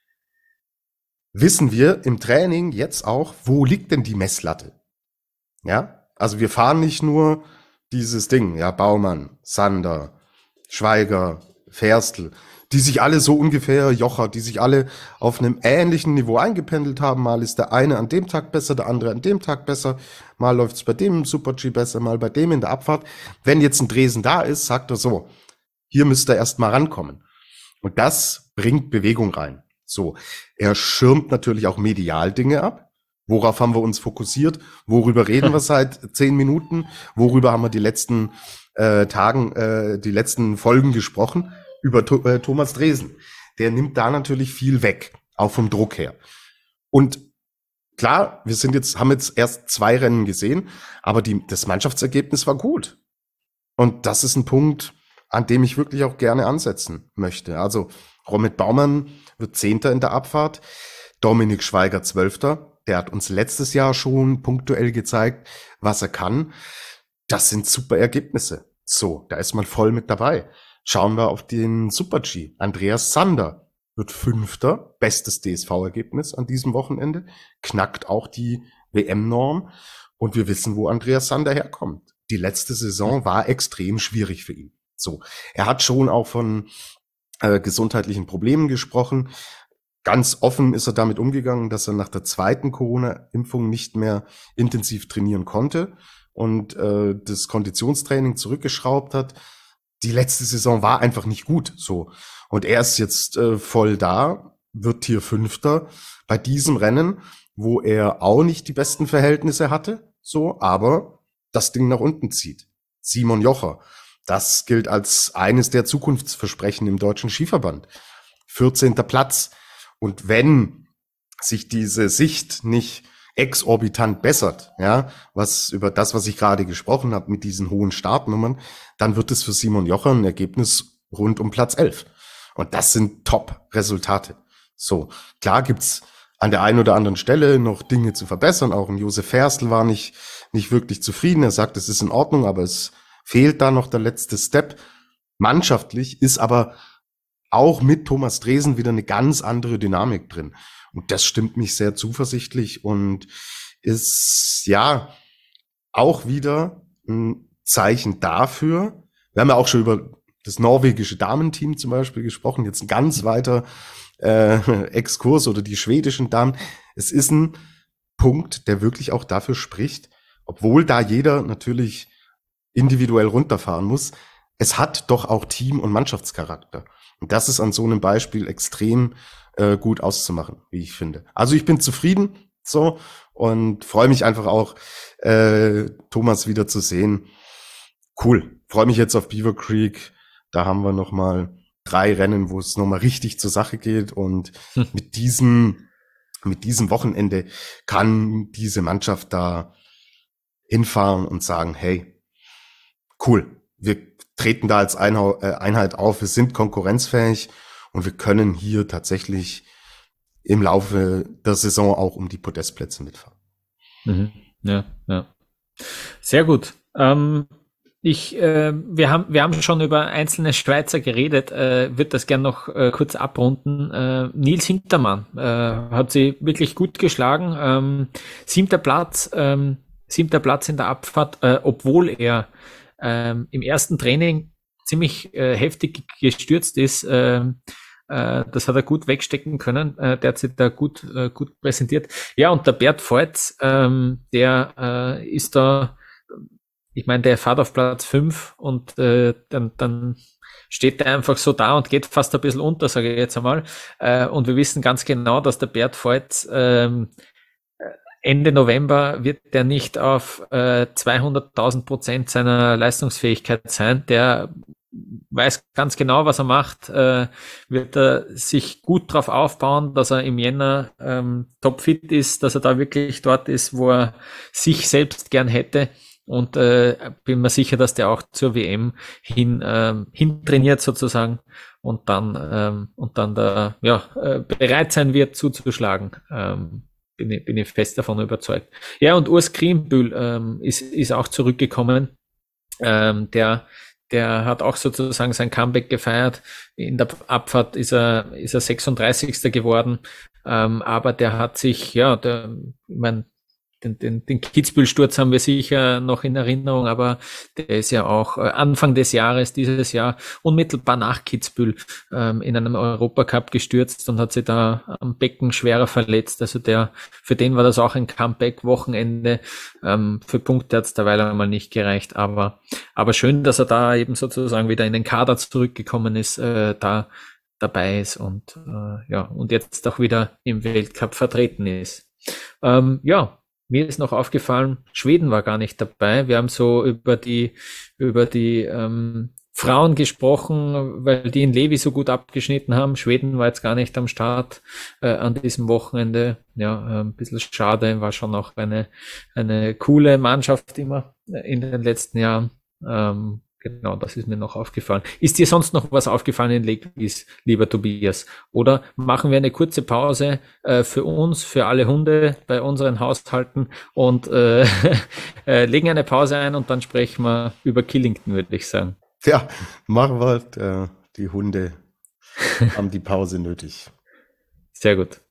wissen wir im Training jetzt auch, wo liegt denn die Messlatte? Ja, also wir fahren nicht nur dieses Ding, ja, Baumann, Sander, Schweiger, Ferstl, die sich alle so ungefähr, Jocher, die sich alle auf einem ähnlichen Niveau eingependelt haben. Mal ist der eine an dem Tag besser, der andere an dem Tag besser. Mal läuft es bei dem im Super-G besser, mal bei dem in der Abfahrt. Wenn jetzt ein Dresen da ist, sagt er so, hier müsst ihr erst mal rankommen. Und das bringt Bewegung rein. So, er schirmt natürlich auch medial Dinge ab. Worauf haben wir uns fokussiert? Worüber reden wir seit 10 Minuten? Worüber haben wir die letzten die letzten Folgen gesprochen? Über Thomas Dresen. Der nimmt da natürlich viel weg, auch vom Druck her. Und klar, haben jetzt erst 2 Rennen gesehen, aber das Mannschaftsergebnis war gut. Und das ist ein Punkt, an dem ich wirklich auch gerne ansetzen möchte. Also Romit Baumann wird 10. in der Abfahrt, Dominik Schweiger 12. Der hat uns letztes Jahr schon punktuell gezeigt, was er kann. Das sind super Ergebnisse. So, da ist man voll mit dabei. Schauen wir auf den Super-G. Andreas Sander wird 5. Bestes DSV-Ergebnis an diesem Wochenende. Knackt auch die WM-Norm. Und wir wissen, wo Andreas Sander herkommt. Die letzte Saison war extrem schwierig für ihn. So, er hat schon auch von gesundheitlichen Problemen gesprochen. Ganz offen ist er damit umgegangen, dass er nach der 2. Corona-Impfung nicht mehr intensiv trainieren konnte und das Konditionstraining zurückgeschraubt hat. Die letzte Saison war einfach nicht gut, so. Und er ist jetzt voll da, wird hier 5. bei diesem Rennen, wo er auch nicht die besten Verhältnisse hatte, so, aber das Ding nach unten zieht. Simon Jocher, das gilt als eines der Zukunftsversprechen im deutschen Skiverband. 14. Platz. Und wenn sich diese Sicht nicht exorbitant bessert, ja, über das, was ich gerade gesprochen habe, mit diesen hohen Startnummern, dann wird es für Simon Jocher ein Ergebnis rund um Platz 11. Und das sind Top-Resultate. So, klar gibt's an der einen oder anderen Stelle noch Dinge zu verbessern. Auch ein Josef Ferstl war nicht wirklich zufrieden. Er sagt, es ist in Ordnung, aber es fehlt da noch der letzte Step. Mannschaftlich ist aber auch mit Thomas Dresen wieder eine ganz andere Dynamik drin. Und das stimmt mich sehr zuversichtlich und ist ja auch wieder ein Zeichen dafür. Wir haben ja auch schon über das norwegische Damenteam zum Beispiel gesprochen, jetzt ein ganz weiter Exkurs oder die schwedischen Damen. Es ist ein Punkt, der wirklich auch dafür spricht, obwohl da jeder natürlich individuell runterfahren muss, es hat doch auch Team- und Mannschaftscharakter. Und das ist an so einem Beispiel extrem gut auszumachen, wie ich finde. Also ich bin zufrieden So, und freue mich einfach auch, Thomas wieder zu sehen. Cool. Freue mich jetzt auf Beaver Creek. Da haben wir nochmal 3 Rennen, wo es nochmal richtig zur Sache geht. Und mit diesem Wochenende kann diese Mannschaft da hinfahren und sagen, hey, cool, wir treten da als Einheit auf, wir sind konkurrenzfähig und wir können hier tatsächlich im Laufe der Saison auch um die Podestplätze mitfahren. Mhm. Ja. Sehr gut. Wir haben schon über einzelne Schweizer geredet, würde das gern noch kurz abrunden. Nils Hintermann hat sie wirklich gut geschlagen. 7. Platz in der Abfahrt, obwohl er im ersten Training ziemlich heftig gestürzt ist. Das hat er gut wegstecken können. Der hat sich da gut präsentiert. Ja, und der Bert Voits, der ist da, ich meine, der fährt auf Platz 5 und dann steht der einfach so da und geht fast ein bisschen unter, sage ich jetzt einmal. Und wir wissen ganz genau, dass der Bert Voits Ende November wird der nicht auf 200.000% seiner Leistungsfähigkeit sein. Der weiß ganz genau, was er macht, wird er sich gut drauf aufbauen, dass er im Jänner topfit ist, dass er da wirklich dort ist, wo er sich selbst gern hätte. Und bin mir sicher, dass der auch zur WM hin trainiert sozusagen und dann da bereit sein wird zuzuschlagen. Bin ich fest davon überzeugt. Ja, und Urs Krimbühl ist auch zurückgekommen. Der hat auch sozusagen sein Comeback gefeiert. In der Abfahrt ist er 36. geworden. Aber der hat sich, den Kitzbühel-Sturz haben wir sicher noch in Erinnerung, aber der ist ja auch Anfang des Jahres, dieses Jahr, unmittelbar nach Kitzbühel in einem Europacup gestürzt und hat sich da am Becken schwerer verletzt. Also für den war das auch ein Comeback-Wochenende. Für Punkte hat es derweil einmal nicht gereicht, aber schön, dass er da eben sozusagen wieder in den Kader zurückgekommen ist, da dabei ist und jetzt auch wieder im Weltcup vertreten ist. Mir ist noch aufgefallen, Schweden war gar nicht dabei. Wir haben so über die Frauen gesprochen, weil die in Levi so gut abgeschnitten haben. Schweden war jetzt gar nicht am Start an diesem Wochenende. Ja, ein bisschen schade, war schon auch eine coole Mannschaft immer in den letzten Jahren. Genau, das ist mir noch aufgefallen. Ist dir sonst noch was aufgefallen in Levis, lieber Tobias? Oder machen wir eine kurze Pause für uns, für alle Hunde bei unseren Haushalten und legen eine Pause ein und dann sprechen wir über Killington, würde ich sagen. Ja, machen wir. Die Hunde haben die Pause nötig. Sehr gut.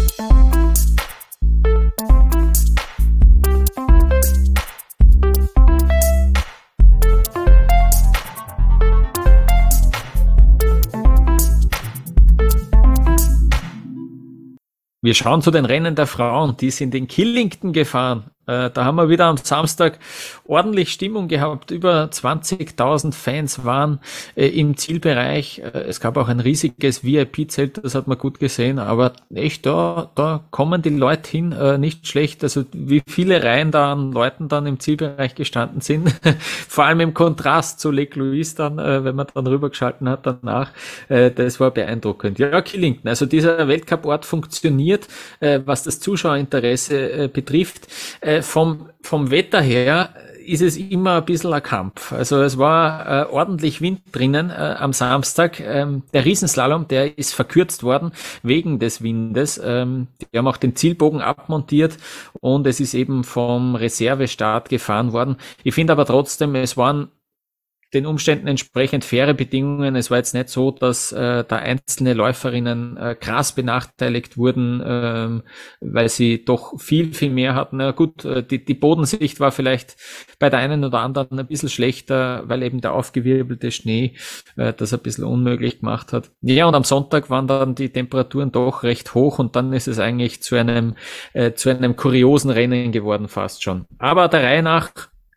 Wir schauen zu den Rennen der Frauen, die sind in Killington gefahren. Da haben wir wieder am Samstag ordentlich Stimmung gehabt. Über 20.000 Fans waren im Zielbereich. Es gab auch ein riesiges VIP-Zelt, das hat man gut gesehen. Aber echt, da kommen die Leute hin, nicht schlecht. Also wie viele Reihen da an Leuten dann im Zielbereich gestanden sind. Vor allem im Kontrast zu Lake Louise dann, wenn man dann rübergeschalten hat danach. Das war beeindruckend. Ja, Killington, also dieser Weltcup-Ort funktioniert, was das Zuschauerinteresse betrifft. Vom Wetter her ist es immer ein bisschen ein Kampf. Also es war ordentlich Wind drinnen am Samstag. Der Riesenslalom, der ist verkürzt worden wegen des Windes. Die haben auch den Zielbogen abmontiert und es ist eben vom Reservestart gefahren worden. Ich finde aber trotzdem, es waren den Umständen entsprechend faire Bedingungen. Es war jetzt nicht so, dass da einzelne Läuferinnen krass benachteiligt wurden, weil sie doch viel mehr hatten. Na gut, die Bodensicht war vielleicht bei der einen oder anderen ein bisschen schlechter, weil eben der aufgewirbelte Schnee das ein bisschen unmöglich gemacht hat. Ja, und am Sonntag waren dann die Temperaturen doch recht hoch und dann ist es eigentlich zu einem kuriosen Rennen geworden fast schon. Aber der Reihe nach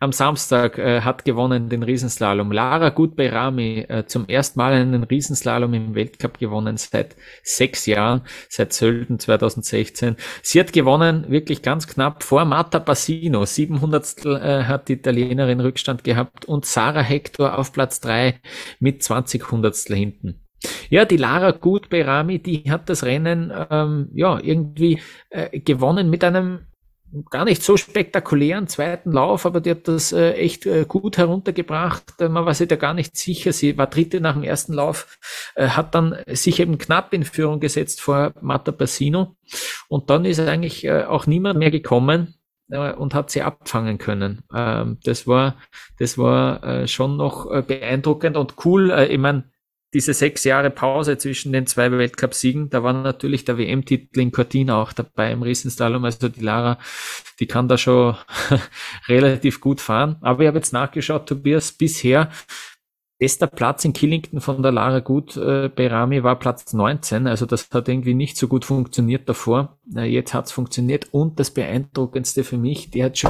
am Samstag hat gewonnen den Riesenslalom. Lara Gut-Behrami zum ersten Mal einen Riesenslalom im Weltcup gewonnen seit 6 Jahren, seit Sölden 2016. Sie hat gewonnen, wirklich ganz knapp vor Marta Bassino. 700 hat die Italienerin Rückstand gehabt und Sarah Hector auf Platz 3 mit 20 Hundertstel hinten. Ja, die Lara Gut-Behrami, die hat das Rennen irgendwie gewonnen mit einem gar nicht so spektakulären zweiten Lauf, aber die hat das echt gut heruntergebracht. Man war sich da gar nicht sicher. Sie war Dritte nach dem ersten Lauf, hat dann sich eben knapp in Führung gesetzt vor Marta Bassino und dann ist eigentlich auch niemand mehr gekommen und hat sie abfangen können. Das war schon noch beeindruckend und cool. Ich meine, diese 6 Jahre Pause zwischen den 2 Weltcupsiegen, da war natürlich der WM-Titel in Cortina auch dabei im Riesenslalom. Also die Lara, die kann da schon relativ gut fahren. Aber ich habe jetzt nachgeschaut, Tobias, bisher bester Platz in Killington von der Lara Gut-Behrami war Platz 19. Also das hat irgendwie nicht so gut funktioniert davor. Jetzt hat's funktioniert. Und das Beeindruckendste für mich, die hat schon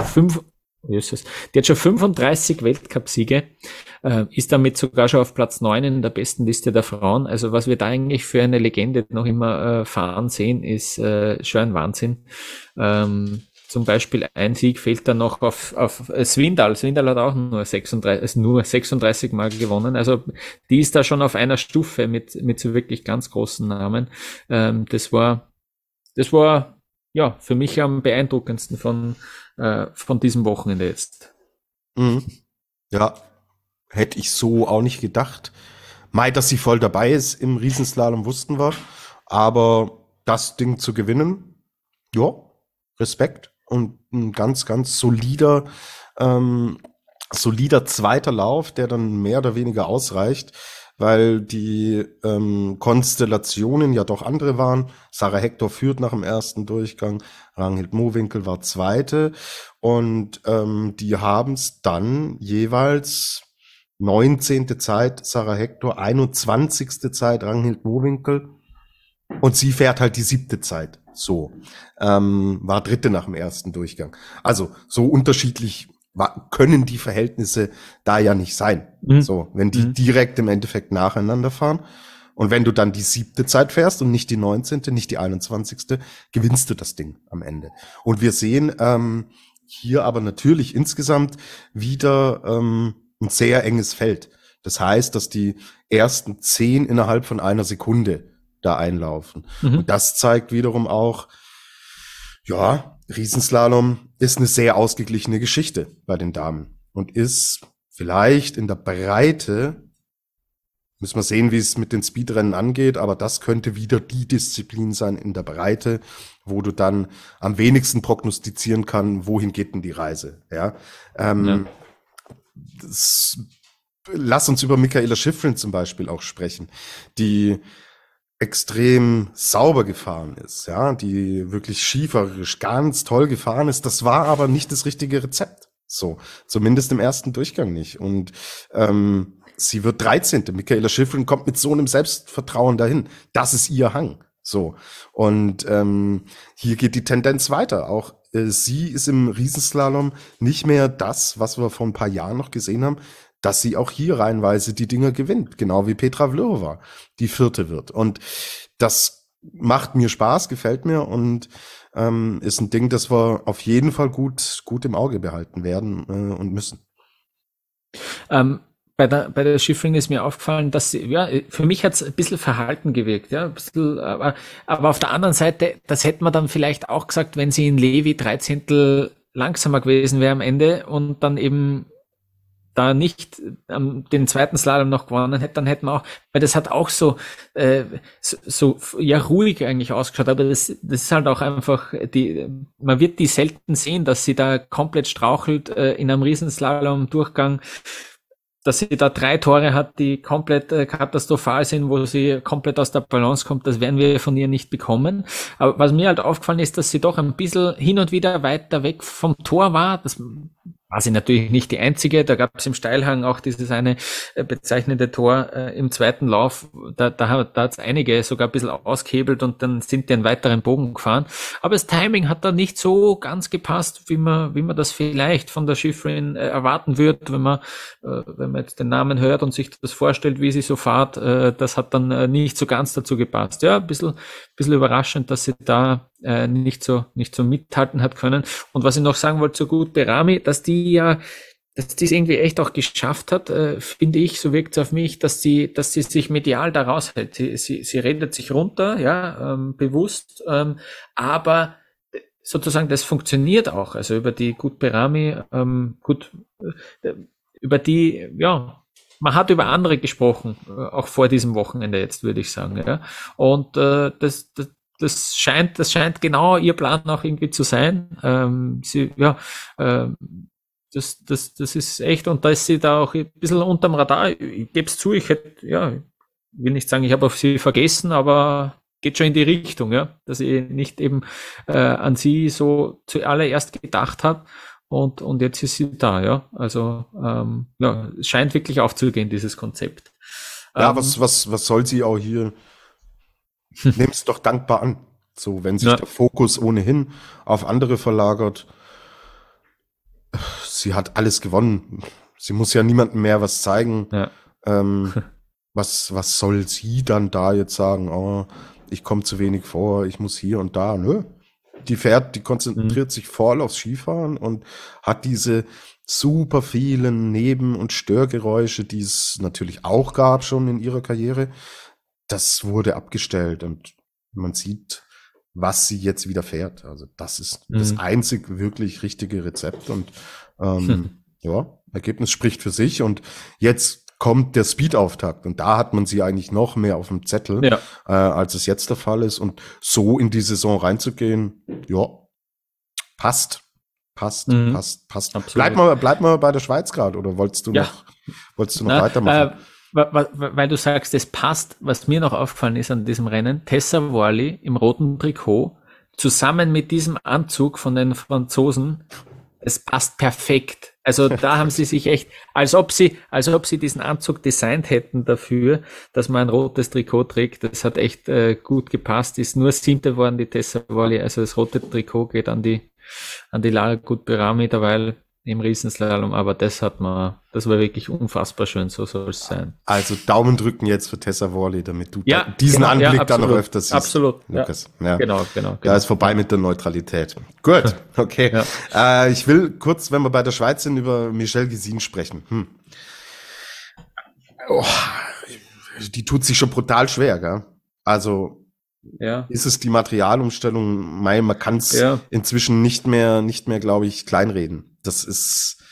35 Weltcupsiege, ist damit sogar schon auf Platz 9 in der besten Liste der Frauen. Also was wir da eigentlich für eine Legende noch immer fahren sehen, ist schon ein Wahnsinn. Zum Beispiel ein Sieg fehlt dann noch auf Svindal. Svindal hat auch nur 36 Mal gewonnen. Also die ist da schon auf einer Stufe mit so wirklich ganz großen Namen. Das war ja für mich am beeindruckendsten von diesem Wochenende jetzt. Mhm. Ja, hätte ich so auch nicht gedacht. Dass sie voll dabei ist im Riesenslalom, wussten wir. Aber das Ding zu gewinnen, ja, Respekt. Und ein ganz, ganz solider zweiter Lauf, der dann mehr oder weniger ausreicht, weil die Konstellationen ja doch andere waren. Sarah Hector führt nach dem ersten Durchgang, Ragnhild Mowinckel war Zweite und die haben es dann jeweils 19. Zeit Sarah Hector, 21. Zeit Ragnhild Mowinckel und sie fährt halt die 7. Zeit. So, war Dritte nach dem ersten Durchgang. Also so unterschiedlich können die Verhältnisse da ja nicht sein. So, wenn die direkt im Endeffekt nacheinander fahren und wenn du dann die 7. Zeit fährst und nicht die 19., nicht die 21., gewinnst du das Ding am Ende. Und wir sehen hier aber natürlich insgesamt wieder ein sehr enges Feld. Das heißt, dass die ersten 10 innerhalb von einer Sekunde da einlaufen. Und das zeigt wiederum auch, ja, Riesenslalom ist eine sehr ausgeglichene Geschichte bei den Damen und ist vielleicht in der Breite, müssen wir sehen, wie es mit den Speedrennen angeht, aber das könnte wieder die Disziplin sein in der Breite, wo du dann am wenigsten prognostizieren kann, wohin geht denn die Reise. Ja. Lass uns über Mikaela Shiffrin zum Beispiel auch sprechen, die extrem sauber gefahren ist, ja, die wirklich skifahrerisch ganz toll gefahren ist. Das war aber nicht das richtige Rezept. So, zumindest im ersten Durchgang nicht. Und sie wird 13. Mikaela Shiffrin kommt mit so einem Selbstvertrauen dahin. Das ist ihr Hang. So. Und hier geht die Tendenz weiter. Auch sie ist im Riesenslalom nicht mehr das, was wir vor ein paar Jahren noch gesehen haben, dass sie auch hier reihenweise die Dinger gewinnt, genau wie Petra Vlhova, die 4. wird. Und das macht mir Spaß, gefällt mir und ist ein Ding, das wir auf jeden Fall gut im Auge behalten werden und müssen. Bei der Shiffrin ist mir aufgefallen, dass sie, ja, für mich hat es ein bisschen verhalten gewirkt, ja, ein bisschen, aber auf der anderen Seite, das hätte man dann vielleicht auch gesagt, wenn sie in Levi 13 langsamer gewesen wäre am Ende und dann eben da nicht den zweiten Slalom noch gewonnen hätte, dann hätten wir auch, weil das hat auch so ruhig eigentlich ausgeschaut, aber das ist halt auch einfach man wird die selten sehen, dass sie da komplett strauchelt in einem Riesenslalom-Durchgang, dass sie da 3 Tore hat, die komplett katastrophal sind, wo sie komplett aus der Balance kommt, das werden wir von ihr nicht bekommen. Aber was mir halt aufgefallen ist, dass sie doch ein bisschen hin und wieder weiter weg vom Tor war. Das war sie natürlich nicht die einzige. Da gab es im Steilhang auch dieses eine bezeichnende Tor im zweiten Lauf. Da hat es einige sogar ein bisschen ausgehebelt und dann sind die einen weiteren Bogen gefahren. Aber das Timing hat da nicht so ganz gepasst, wie man das vielleicht von der Schifrin erwarten wird, wenn man jetzt den Namen hört und sich das vorstellt, wie sie so fährt. Das hat dann nicht so ganz dazu gepasst. Ja, ein bisschen überraschend, dass sie da nicht so mithalten hat können. Und was ich noch sagen wollte, so gut Berami, dass die es irgendwie echt auch geschafft hat, finde ich, so wirkt es auf mich, dass sie sich medial da raushält. Sie redet sich runter, ja, bewusst, aber sozusagen das funktioniert auch. Also über die Gut Berami, über die, ja, man hat über andere gesprochen, auch vor diesem Wochenende jetzt, würde ich sagen, ja. Und das scheint genau ihr Plan auch irgendwie zu sein. Das ist echt, und da ist sie da auch ein bisschen unterm Radar. Ich gebe es zu, ich will nicht sagen, ich habe auf sie vergessen, aber geht schon in die Richtung, ja, dass ich nicht eben an sie so zuallererst gedacht habe. Und jetzt ist sie da, ja. Also es scheint wirklich aufzugehen, dieses Konzept. Ja, was soll sie auch hier? Nimm's doch dankbar an. So, wenn sich der Fokus ohnehin auf andere verlagert. Sie hat alles gewonnen. Sie muss ja niemandem mehr was zeigen. Ja. Was soll sie dann da jetzt sagen? Oh, ich komme zu wenig vor, ich muss hier und da. Nö. Die konzentriert sich voll aufs Skifahren und hat diese super vielen Neben- und Störgeräusche, die es natürlich auch gab schon in ihrer Karriere. Das wurde abgestellt und man sieht, was sie jetzt wieder fährt. Also das ist das einzig wirklich richtige Rezept und Ergebnis spricht für sich und jetzt kommt der Speed-Auftakt und da hat man sie eigentlich noch mehr auf dem Zettel, als es jetzt der Fall ist und so in die Saison reinzugehen, passt. Bleib mal bei der Schweiz gerade oder wolltest du noch weitermachen? Weil du sagst, es passt, was mir noch aufgefallen ist an diesem Rennen, Tessa Worley im roten Trikot, zusammen mit diesem Anzug von den Franzosen, es passt perfekt. Also da haben sie sich echt, als ob sie diesen Anzug designt hätten dafür, dass man ein rotes Trikot trägt. Das hat echt gut gepasst. Ist nur 7. geworden, die Tessa Worley. Also das rote Trikot geht an die Lara Gut Berami derweil im Riesenslalom, aber das war wirklich unfassbar schön, so soll es sein. Also Daumen drücken jetzt für Tessa Worley, damit du diesen Anblick dann noch öfters siehst. Absolut, Lukas. Ja. Genau. Da ist vorbei mit der Neutralität. Gut, okay. Ja. Ich will kurz, wenn wir bei der Schweiz sind, über Michelle Gesine sprechen. Die tut sich schon brutal schwer, gell? Also ist es die Materialumstellung? Man kann es inzwischen nicht mehr, glaube ich, kleinreden. Das ist,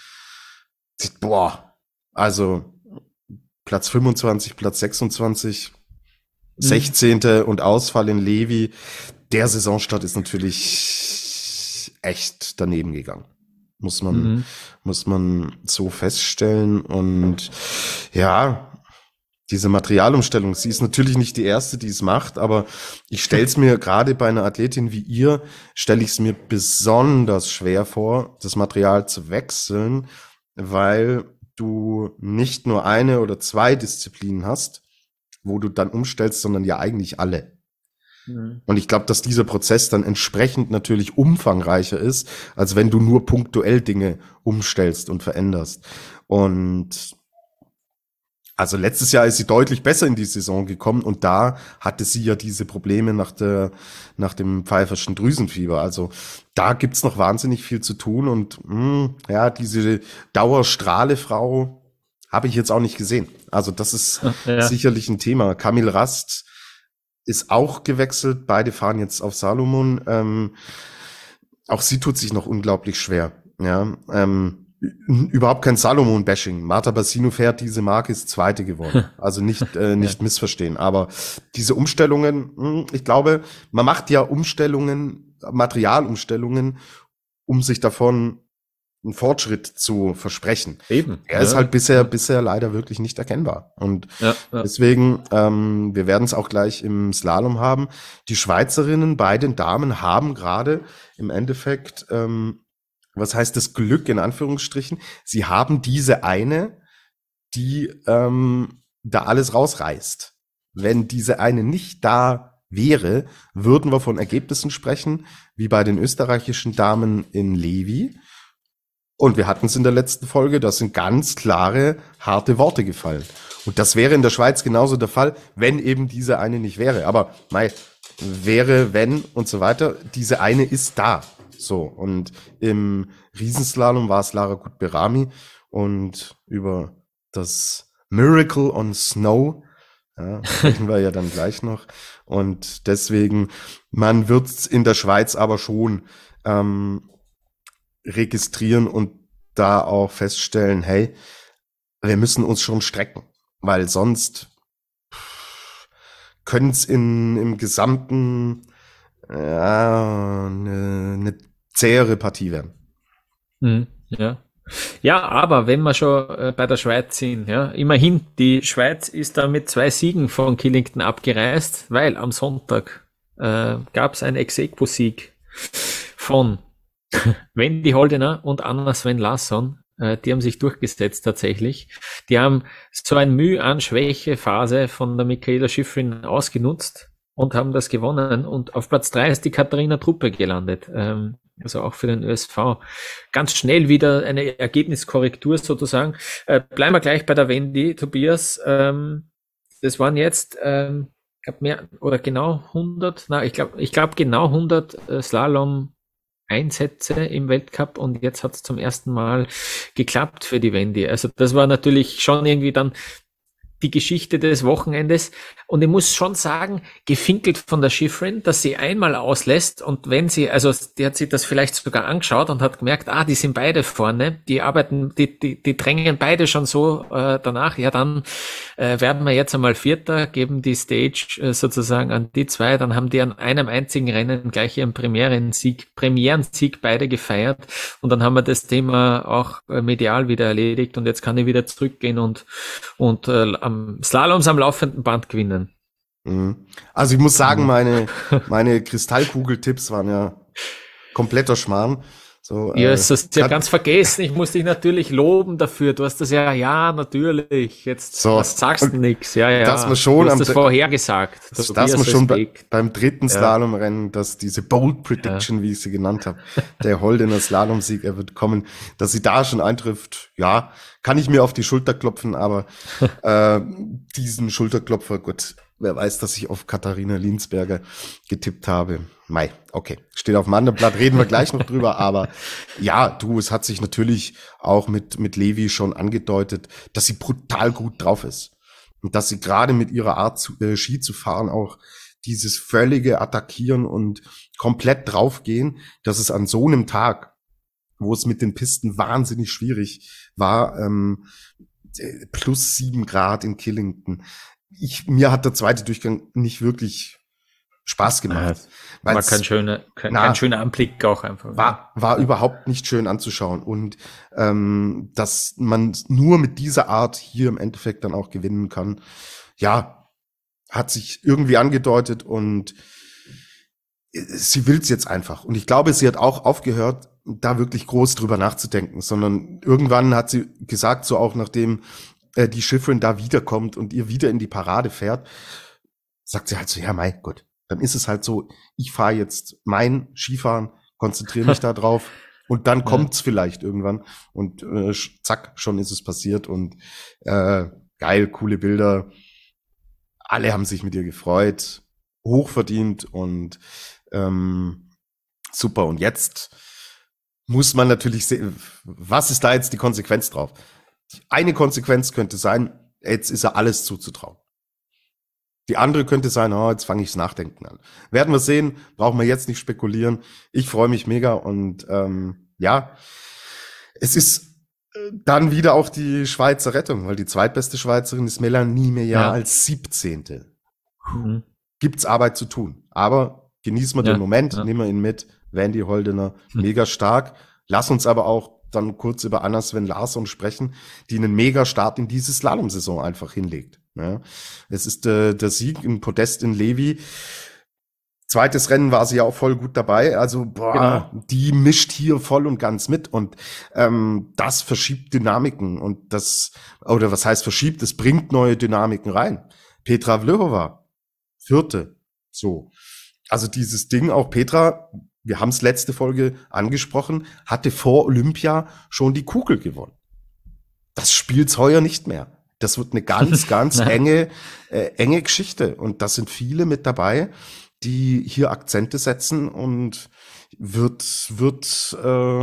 also Platz 25, Platz 26, 16. und Ausfall in Levi. Der Saisonstart ist natürlich echt daneben gegangen. Muss man so feststellen. Und diese Materialumstellung, sie ist natürlich nicht die erste, die es macht, aber ich stelle es mir gerade bei einer Athletin wie ihr, stelle ich es mir besonders schwer vor, das Material zu wechseln, weil du nicht nur eine oder zwei Disziplinen hast, wo du dann umstellst, sondern ja eigentlich alle. Und ich glaube, dass dieser Prozess dann entsprechend natürlich umfangreicher ist, als wenn du nur punktuell Dinge umstellst und veränderst. Und also letztes Jahr ist sie deutlich besser in die Saison gekommen und da hatte sie ja diese Probleme nach dem pfeiferschen Drüsenfieber. Also da gibt's noch wahnsinnig viel zu tun und diese Dauerstrahlefrau habe ich jetzt auch nicht gesehen. Also das ist sicherlich ein Thema. Camille Rast ist auch gewechselt. Beide fahren jetzt auf Salomon. Auch sie tut sich noch unglaublich schwer. Ja, überhaupt kein Salomon-Bashing. Marta Bassino fährt diese Marke, ist Zweite geworden. Also nicht missverstehen. Aber diese Umstellungen, ich glaube, man macht ja Materialumstellungen, um sich davon einen Fortschritt zu versprechen. Eben. Er ist halt bisher leider wirklich nicht erkennbar. Und deswegen, wir werden es auch gleich im Slalom haben. Die Schweizerinnen bei den Damen haben gerade im Endeffekt was heißt das Glück in Anführungsstrichen? Sie haben diese eine, die da alles rausreißt. Wenn diese eine nicht da wäre, würden wir von Ergebnissen sprechen, wie bei den österreichischen Damen in Levi. Und wir hatten es in der letzten Folge, da sind ganz klare, harte Worte gefallen. Und das wäre in der Schweiz genauso der Fall, wenn eben diese eine nicht wäre. Aber wäre, wenn und so weiter, diese eine ist da. So, und im Riesenslalom war es Lara Kutberami und über das Miracle on Snow sprechen wir ja dann gleich noch. Und deswegen, man wird es in der Schweiz aber schon registrieren und da auch feststellen, hey, wir müssen uns schon strecken, weil sonst können es im Gesamten eine zähere Partie werden. Ja. Ja, aber wenn wir schon bei der Schweiz sind, ja, immerhin, die Schweiz ist da mit 2 Siegen von Killington abgereist, weil am Sonntag gab es einen Ex-Aequo-Sieg von Wendy Holdener und Anna Sven Larsson. Die haben sich durchgesetzt tatsächlich. Die haben so ein Mühe an Schwächephase von der Michaela Schifrin ausgenutzt und haben das gewonnen. Und auf Platz 3 ist die Katharina Truppe gelandet. Also auch für den ÖSV. Ganz schnell wieder eine Ergebniskorrektur sozusagen. Bleiben wir gleich bei der Wendy, Tobias. Das waren jetzt, mehr oder genau 100, ich glaube genau 100 Slalom-Einsätze im Weltcup und jetzt hat es zum ersten Mal geklappt für die Wendy. Also das war natürlich schon irgendwie dann die Geschichte des Wochenendes. Und ich muss schon sagen, gefinkelt von der Schifrin, dass sie einmal auslässt und wenn sie, also die hat sich das vielleicht sogar angeschaut und hat gemerkt, die sind beide vorne, die arbeiten, die drängen beide schon so danach, ja dann werden wir jetzt einmal Vierter, geben die Stage sozusagen an die zwei, dann haben die an einem einzigen Rennen gleich ihren Premierensieg beide gefeiert und dann haben wir das Thema auch medial wieder erledigt und jetzt kann ich wieder zurückgehen und Slaloms am laufenden Band gewinnen. Also ich muss sagen, meine Kristallkugeltipps waren ja kompletter Schmarrn. So, das hast du ja ganz vergessen. Ich muss dich natürlich loben dafür. Du hast das ja, natürlich. Jetzt sagst du nichts. Ja. Dass man schon du hast das vorhergesagt. Dass man schon beim dritten Slalomrennen, dass diese Bold Prediction, wie ich sie genannt habe, der Holdener Slalomsieg, er wird kommen, dass sie da schon eintrifft, ja, kann ich mir auf die Schulter klopfen, aber diesen Schulterklopfer, gut, wer weiß, dass ich auf Katharina Linsberger getippt habe. Okay, steht auf dem anderen Blatt, reden wir gleich noch drüber, aber ja, es hat sich natürlich auch mit Levi schon angedeutet, dass sie brutal gut drauf ist. Und dass sie gerade mit ihrer Art, Ski zu fahren, auch dieses völlige Attackieren und komplett draufgehen, dass es an so einem Tag, wo es mit den Pisten wahnsinnig schwierig war, plus 7 Grad in Killington. Mir hat der zweite Durchgang nicht wirklich Spaß gemacht. War kein schöner Anblick auch einfach. War überhaupt nicht schön anzuschauen und dass man nur mit dieser Art hier im Endeffekt dann auch gewinnen kann, ja, hat sich irgendwie angedeutet und sie will's jetzt einfach. Und ich glaube, sie hat auch aufgehört, da wirklich groß drüber nachzudenken, sondern irgendwann hat sie gesagt, so auch nachdem die Schifrin da wiederkommt und ihr wieder in die Parade fährt, sagt sie halt so, ja, gut, dann ist es halt so, ich fahre jetzt mein Skifahren, konzentriere mich da drauf und dann kommt's vielleicht irgendwann und zack, schon ist es passiert und geil, coole Bilder, alle haben sich mit ihr gefreut, hochverdient und super. Und jetzt muss man natürlich sehen, was ist da jetzt die Konsequenz drauf? Eine Konsequenz könnte sein, jetzt ist ja alles zuzutrauen. Die andere könnte sein, jetzt fange ich das Nachdenken an. Werden wir sehen, brauchen wir jetzt nicht spekulieren. Ich freue mich mega und es ist dann wieder auch die Schweizer Rettung, weil die zweitbeste Schweizerin ist Melanie Meyer als 17. Gibt's Arbeit zu tun, aber genießen wir den Moment, nehmen wir ihn mit. Wendy Holdener, mega stark. Lass uns aber auch dann kurz über Anna Sven Larsson sprechen, die einen Mega-Start in diese Slalom-Saison einfach hinlegt. Ja. Es ist der Sieg im Podest in Levi. Zweites Rennen war sie ja auch voll gut dabei. Also, Die mischt hier voll und ganz mit. Und das verschiebt Dynamiken. Und oder was heißt verschiebt? Es bringt neue Dynamiken rein. Petra Vlhova, 4. So. Also dieses Ding, auch Petra, wir haben es letzte Folge angesprochen, hatte vor Olympia schon die Kugel gewonnen. Das spielt's heuer nicht mehr. Das wird eine ganz, ganz enge Geschichte. Und da sind viele mit dabei, die hier Akzente setzen und wird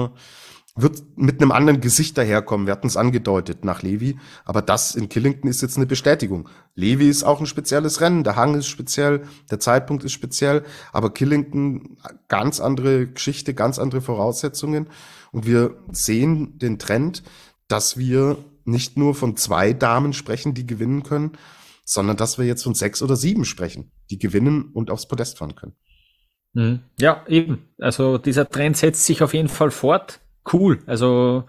mit einem anderen Gesicht daherkommen. Wir hatten es angedeutet nach Levi, aber das in Killington ist jetzt eine Bestätigung. Levi ist auch ein spezielles Rennen, der Hang ist speziell, der Zeitpunkt ist speziell, aber Killington, ganz andere Geschichte, ganz andere Voraussetzungen. Und wir sehen den Trend, dass wir nicht nur von 2 Damen sprechen, die gewinnen können, sondern dass wir jetzt von 6 oder 7 sprechen, die gewinnen und aufs Podest fahren können. Ja, eben. Also dieser Trend setzt sich auf jeden Fall fort. Cool. Also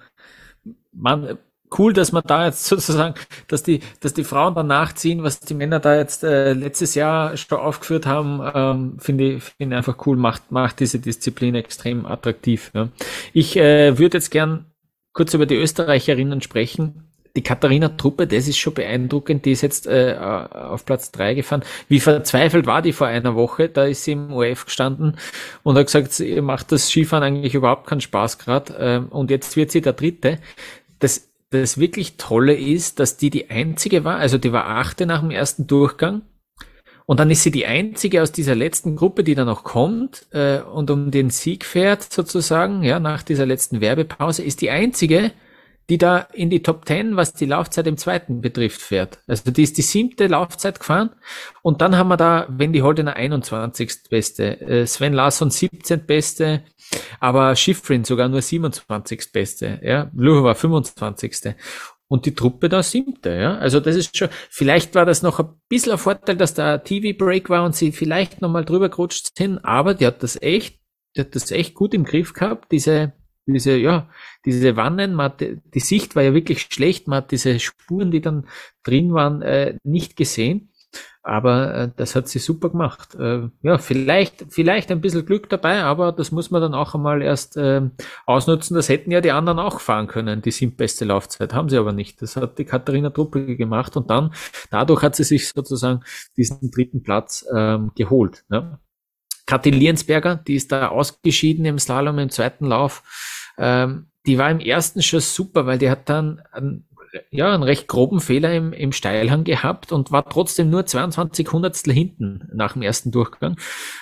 cool, dass man da jetzt sozusagen, dass die Frauen dann nachziehen, was die Männer da jetzt letztes Jahr schon aufgeführt haben, finde ich einfach cool, macht diese Disziplin extrem attraktiv. Ja. Ich würde jetzt gern kurz über die Österreicherinnen sprechen. Die Katharina Truppe, das ist schon beeindruckend, die ist jetzt auf Platz 3 gefahren. Wie verzweifelt war die vor einer Woche? Da ist sie im ORF gestanden und hat gesagt, ihr macht das Skifahren eigentlich überhaupt keinen Spaß gerade. Und jetzt wird sie der Dritte. Das wirklich Tolle ist, dass die einzige war, also die war 8. nach dem ersten Durchgang. Und dann ist sie die einzige aus dieser letzten Gruppe, die dann noch kommt und um den Sieg fährt sozusagen, ja, nach dieser letzten Werbepause, ist die einzige, die da in die Top 10, was die Laufzeit im zweiten betrifft, fährt. Also die ist die 7. Laufzeit gefahren und dann haben wir da Wendy Holdener 21. Beste, Sven Larsson 17. Beste, aber Schifrin sogar nur 27. Beste, ja, Vlhova 25. Und die Truppe da 7. Ja, also das ist schon, vielleicht war das noch ein bisschen ein Vorteil, dass da ein TV-Break war und sie vielleicht nochmal drüber gerutscht sind, aber die hat das echt gut im Griff gehabt, diese Wannen, die Sicht war ja wirklich schlecht, man hat diese Spuren, die dann drin waren, nicht gesehen, aber das hat sie super gemacht. Vielleicht ein bisschen Glück dabei, aber das muss man dann auch einmal erst ausnutzen, das hätten ja die anderen auch fahren können, die 7. beste Laufzeit, haben sie aber nicht. Das hat die Katharina Truppe gemacht und dann, dadurch hat sie sich sozusagen diesen 3. Platz geholt. Ne? Kathi Liensberger, die ist da ausgeschieden im Slalom im 2. Lauf. Die war im ersten schon super, weil die hat dann einen recht groben Fehler im Steilhang gehabt und war trotzdem nur 22 Hundertstel hinten nach dem ersten Durchgang.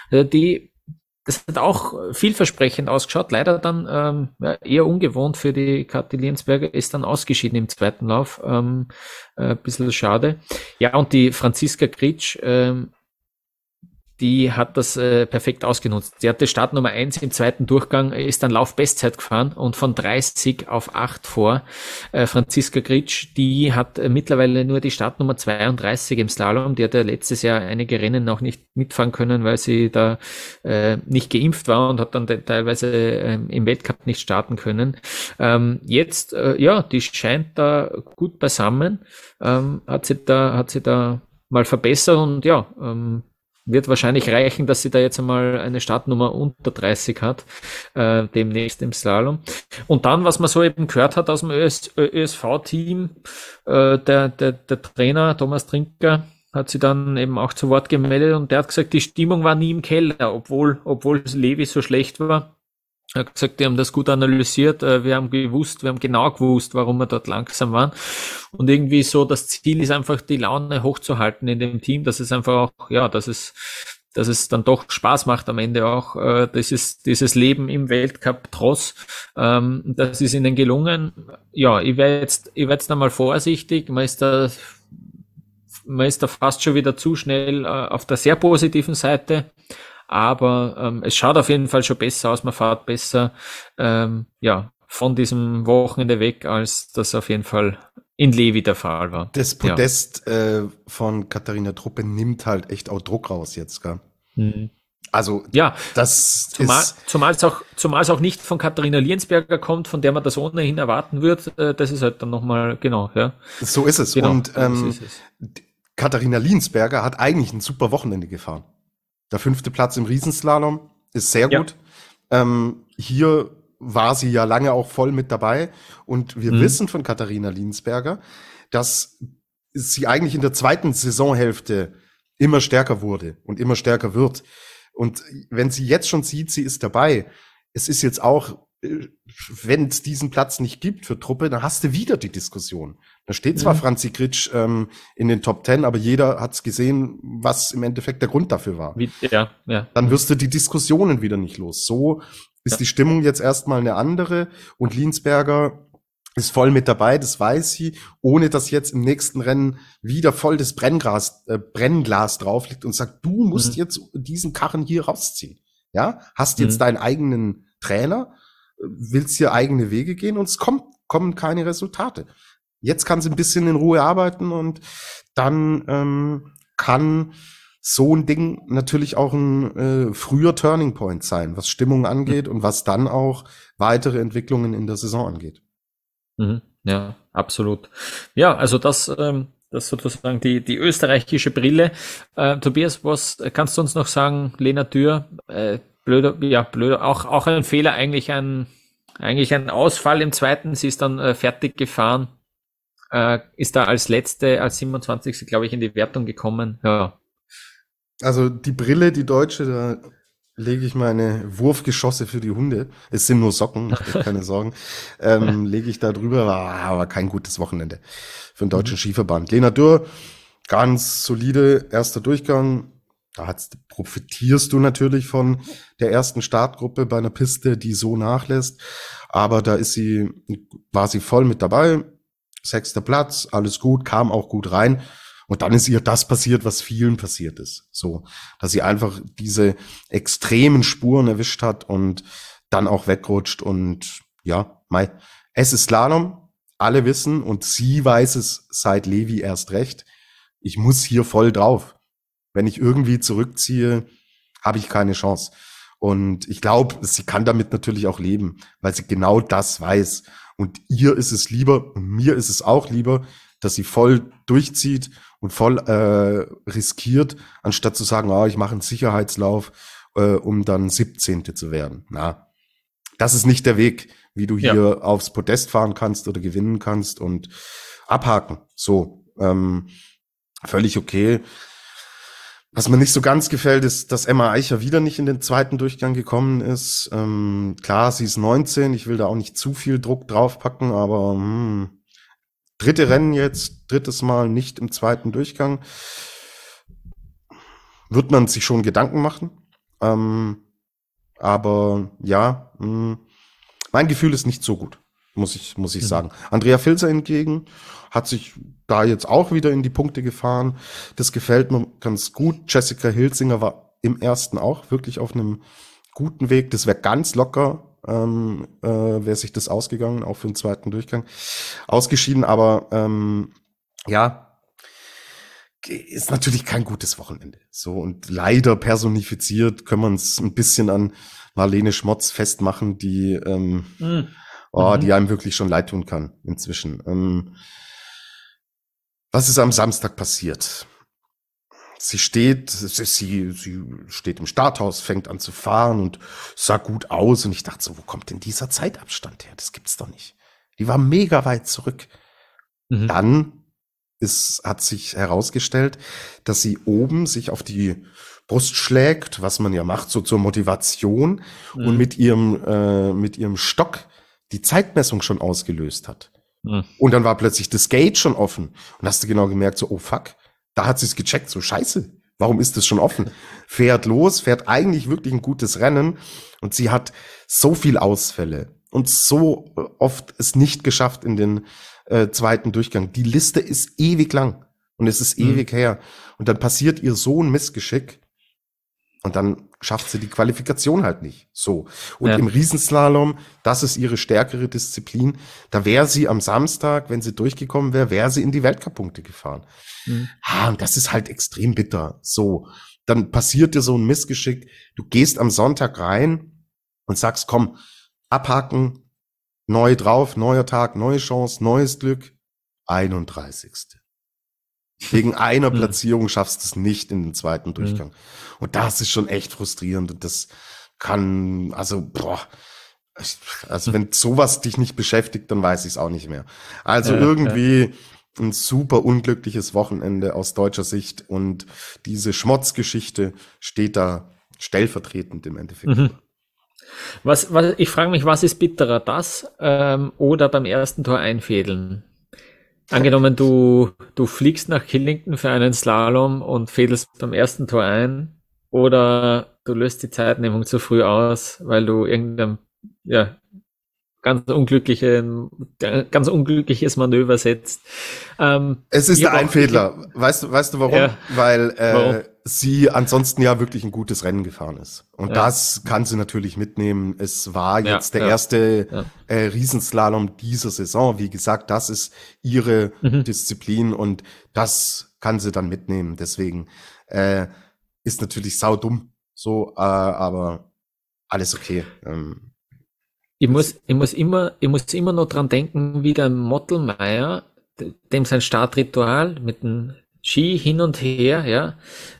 Das hat auch vielversprechend ausgeschaut. Leider dann eher ungewohnt für die Kathi Liensberger, ist dann ausgeschieden im 2. Lauf. Ein bisschen schade. Ja, und die Franziska Gritsch, die hat das perfekt ausgenutzt. Sie hatte Startnummer 1 im 2. Durchgang, ist dann Laufbestzeit gefahren und von 30 auf 8 vor. Franziska Gritsch, die hat mittlerweile nur die Startnummer 32 im Slalom. Die hat ja letztes Jahr einige Rennen noch nicht mitfahren können, weil sie da nicht geimpft war und hat dann teilweise im Weltcup nicht starten können. Jetzt, die scheint da gut beisammen, hat sie da mal verbessert und wird wahrscheinlich reichen, dass sie da jetzt einmal eine Startnummer unter 30 hat, demnächst im Slalom. Und dann, was man so eben gehört hat aus dem ÖSV-Team, der Trainer Thomas Trinker hat sie dann eben auch zu Wort gemeldet und der hat gesagt, die Stimmung war nie im Keller, obwohl Levi so schlecht war. Er hat gesagt, die haben das gut analysiert, wir haben genau gewusst, warum wir dort langsam waren. Und irgendwie so, das Ziel ist einfach, die Laune hochzuhalten in dem Team, dass es einfach auch, dass es dann doch Spaß macht am Ende auch, dieses Leben im Weltcup Tross. Das ist ihnen gelungen. Ja, ich wäre jetzt einmal vorsichtig, man ist da fast schon wieder zu schnell auf der sehr positiven Seite. Aber es schaut auf jeden Fall schon besser aus, man fährt besser von diesem Wochenende weg, als das auf jeden Fall in Levi der Fall war. Das Podest von Katharina Truppe nimmt halt echt auch Druck raus jetzt, gell? Mhm. Also zumal es auch nicht von Katharina Liensberger kommt, von der man das ohnehin erwarten wird, das ist halt dann nochmal, genau, ja. So ist es. Genau, und Katharina Liensberger hat eigentlich ein super Wochenende gefahren. Der 5. Platz im Riesenslalom ist sehr Ja. gut. Hier war sie ja lange auch voll mit dabei. Und wir wissen von Katharina Liensberger, dass sie eigentlich in der zweiten Saisonhälfte immer stärker wurde und immer stärker wird. Und wenn sie jetzt schon sieht, sie ist dabei, es ist jetzt auch, wenn es diesen Platz nicht gibt für Truppe, dann hast du wieder die Diskussion. Da steht zwar Franzi Gritsch in den Top 10, aber jeder hat es gesehen, was im Endeffekt der Grund dafür war. Ja. Dann wirst du die Diskussionen wieder nicht los. So ist die Stimmung jetzt erstmal eine andere und Liensberger ist voll mit dabei, das weiß sie, ohne dass jetzt im nächsten Rennen wieder voll das Brennglas drauf liegt und sagt, du musst jetzt diesen Karren hier rausziehen. Ja, hast jetzt deinen eigenen Trainer, willst hier eigene Wege gehen und es kommen keine Resultate. Jetzt kann sie ein bisschen in Ruhe arbeiten und dann kann so ein Ding natürlich auch ein früher Turning Point sein, was Stimmung angeht und was dann auch weitere Entwicklungen in der Saison angeht. Ja, absolut. Ja, also das sozusagen die österreichische Brille. Tobias, was kannst du uns noch sagen? Lena Dürr, blöder, auch ein Fehler, eigentlich ein Ausfall im zweiten. Sie ist dann fertig gefahren, ist da als 27. glaube ich, in die Wertung gekommen. Ja. Also die Brille, die deutsche, da lege ich meine Wurfgeschosse für die Hunde. Es sind nur Socken, macht euch keine Sorgen. Lege ich da drüber, war aber kein gutes Wochenende für den deutschen Skiverband. Lena Dürr, ganz solide erster Durchgang. Da profitierst du natürlich von der ersten Startgruppe bei einer Piste, die so nachlässt. Aber da war sie voll mit dabei. 6. Platz, alles gut, kam auch gut rein. Und dann ist ihr das passiert, was vielen passiert ist. So, dass sie einfach diese extremen Spuren erwischt hat und dann auch wegrutscht. Und ja, es ist Slalom, alle wissen, und sie weiß es seit Levi erst recht. Ich muss hier voll drauf. Wenn ich irgendwie zurückziehe, habe ich keine Chance. Und ich glaube, sie kann damit natürlich auch leben, weil sie genau das weiß. Und ihr ist es lieber, und mir ist es auch lieber, dass sie voll durchzieht und voll riskiert, anstatt zu sagen, ich mache einen Sicherheitslauf, um dann 17. zu werden. Na, das ist nicht der Weg, wie du hier aufs Podest fahren kannst oder gewinnen kannst und abhaken. So, völlig okay. Was mir nicht so ganz gefällt, ist, dass Emma Eicher wieder nicht in den zweiten Durchgang gekommen ist. Klar, sie ist 19, ich will da auch nicht zu viel Druck draufpacken, aber drittes Mal nicht im zweiten Durchgang. Wird man sich schon Gedanken machen. Aber ja, mein Gefühl ist nicht so gut, muss ich sagen. Andrea Filzer hingegen hat sich da jetzt auch wieder in die Punkte gefahren. Das gefällt mir ganz gut. Jessica Hilsinger war im ersten auch wirklich auf einem guten Weg. Das wäre ganz locker, wäre sich das ausgegangen, auch für den zweiten Durchgang. Ausgeschieden, aber ja, ist natürlich kein gutes Wochenende. So, und leider personifiziert können wir uns ein bisschen an Marlene Schmotz festmachen, die die einem wirklich schon leid tun kann inzwischen. Was ist am Samstag passiert? Sie steht im Starthaus, fängt an zu fahren und sah gut aus. Und ich dachte so, wo kommt denn dieser Zeitabstand her? Das gibt's doch nicht. Die war mega weit zurück. Dann hat sich herausgestellt, dass sie oben sich auf die Brust schlägt, was man ja macht, so zur Motivation, und mit ihrem Stock die Zeitmessung schon ausgelöst hat. Und dann war plötzlich das Gate schon offen. Und hast du genau gemerkt, so, oh fuck, da hat sie es gecheckt, so scheiße, warum ist das schon offen? Fährt los, fährt eigentlich wirklich ein gutes Rennen und sie hat so viel Ausfälle und so oft es nicht geschafft in den zweiten Durchgang. Die Liste ist ewig lang und es ist ewig her. Und dann passiert ihr so ein Missgeschick und dann schafft sie die Qualifikation halt nicht. So. Und im Riesenslalom, das ist ihre stärkere Disziplin. Da wäre sie am Samstag, wenn sie durchgekommen wäre sie in die Weltcup-Punkte gefahren. Und das ist halt extrem bitter. So. Dann passiert dir so ein Missgeschick. Du gehst am Sonntag rein und sagst, komm, abhaken, neu drauf, neuer Tag, neue Chance, neues Glück. 31. Wegen einer Platzierung schaffst du es nicht in den zweiten Durchgang. Und das ist schon echt frustrierend. Und das kann, also wenn sowas dich nicht beschäftigt, dann weiß ich es auch nicht mehr. Also irgendwie ein super unglückliches Wochenende aus deutscher Sicht. Und diese Schmotzgeschichte steht da stellvertretend im Endeffekt. Ich frage mich, was ist bitterer, das oder beim ersten Tor einfädeln? Angenommen, du fliegst nach Killington für einen Slalom und fädelst beim ersten Tor ein, oder du löst die Zeitnehmung zu früh aus, weil du irgendein ganz unglückliches Manöver setzt. Es ist der Einfädler. Weißt du warum? Ja. Weil sie ansonsten ja wirklich ein gutes Rennen gefahren ist. Und das kann sie natürlich mitnehmen. Es war jetzt der erste Riesenslalom dieser Saison. Wie gesagt, das ist ihre Disziplin und das kann sie dann mitnehmen. Deswegen ist natürlich saudumm so, aber alles okay. Ich muss immer noch dran denken, wie der Mottelmeier, dem sein Startritual mit dem Ski hin und her,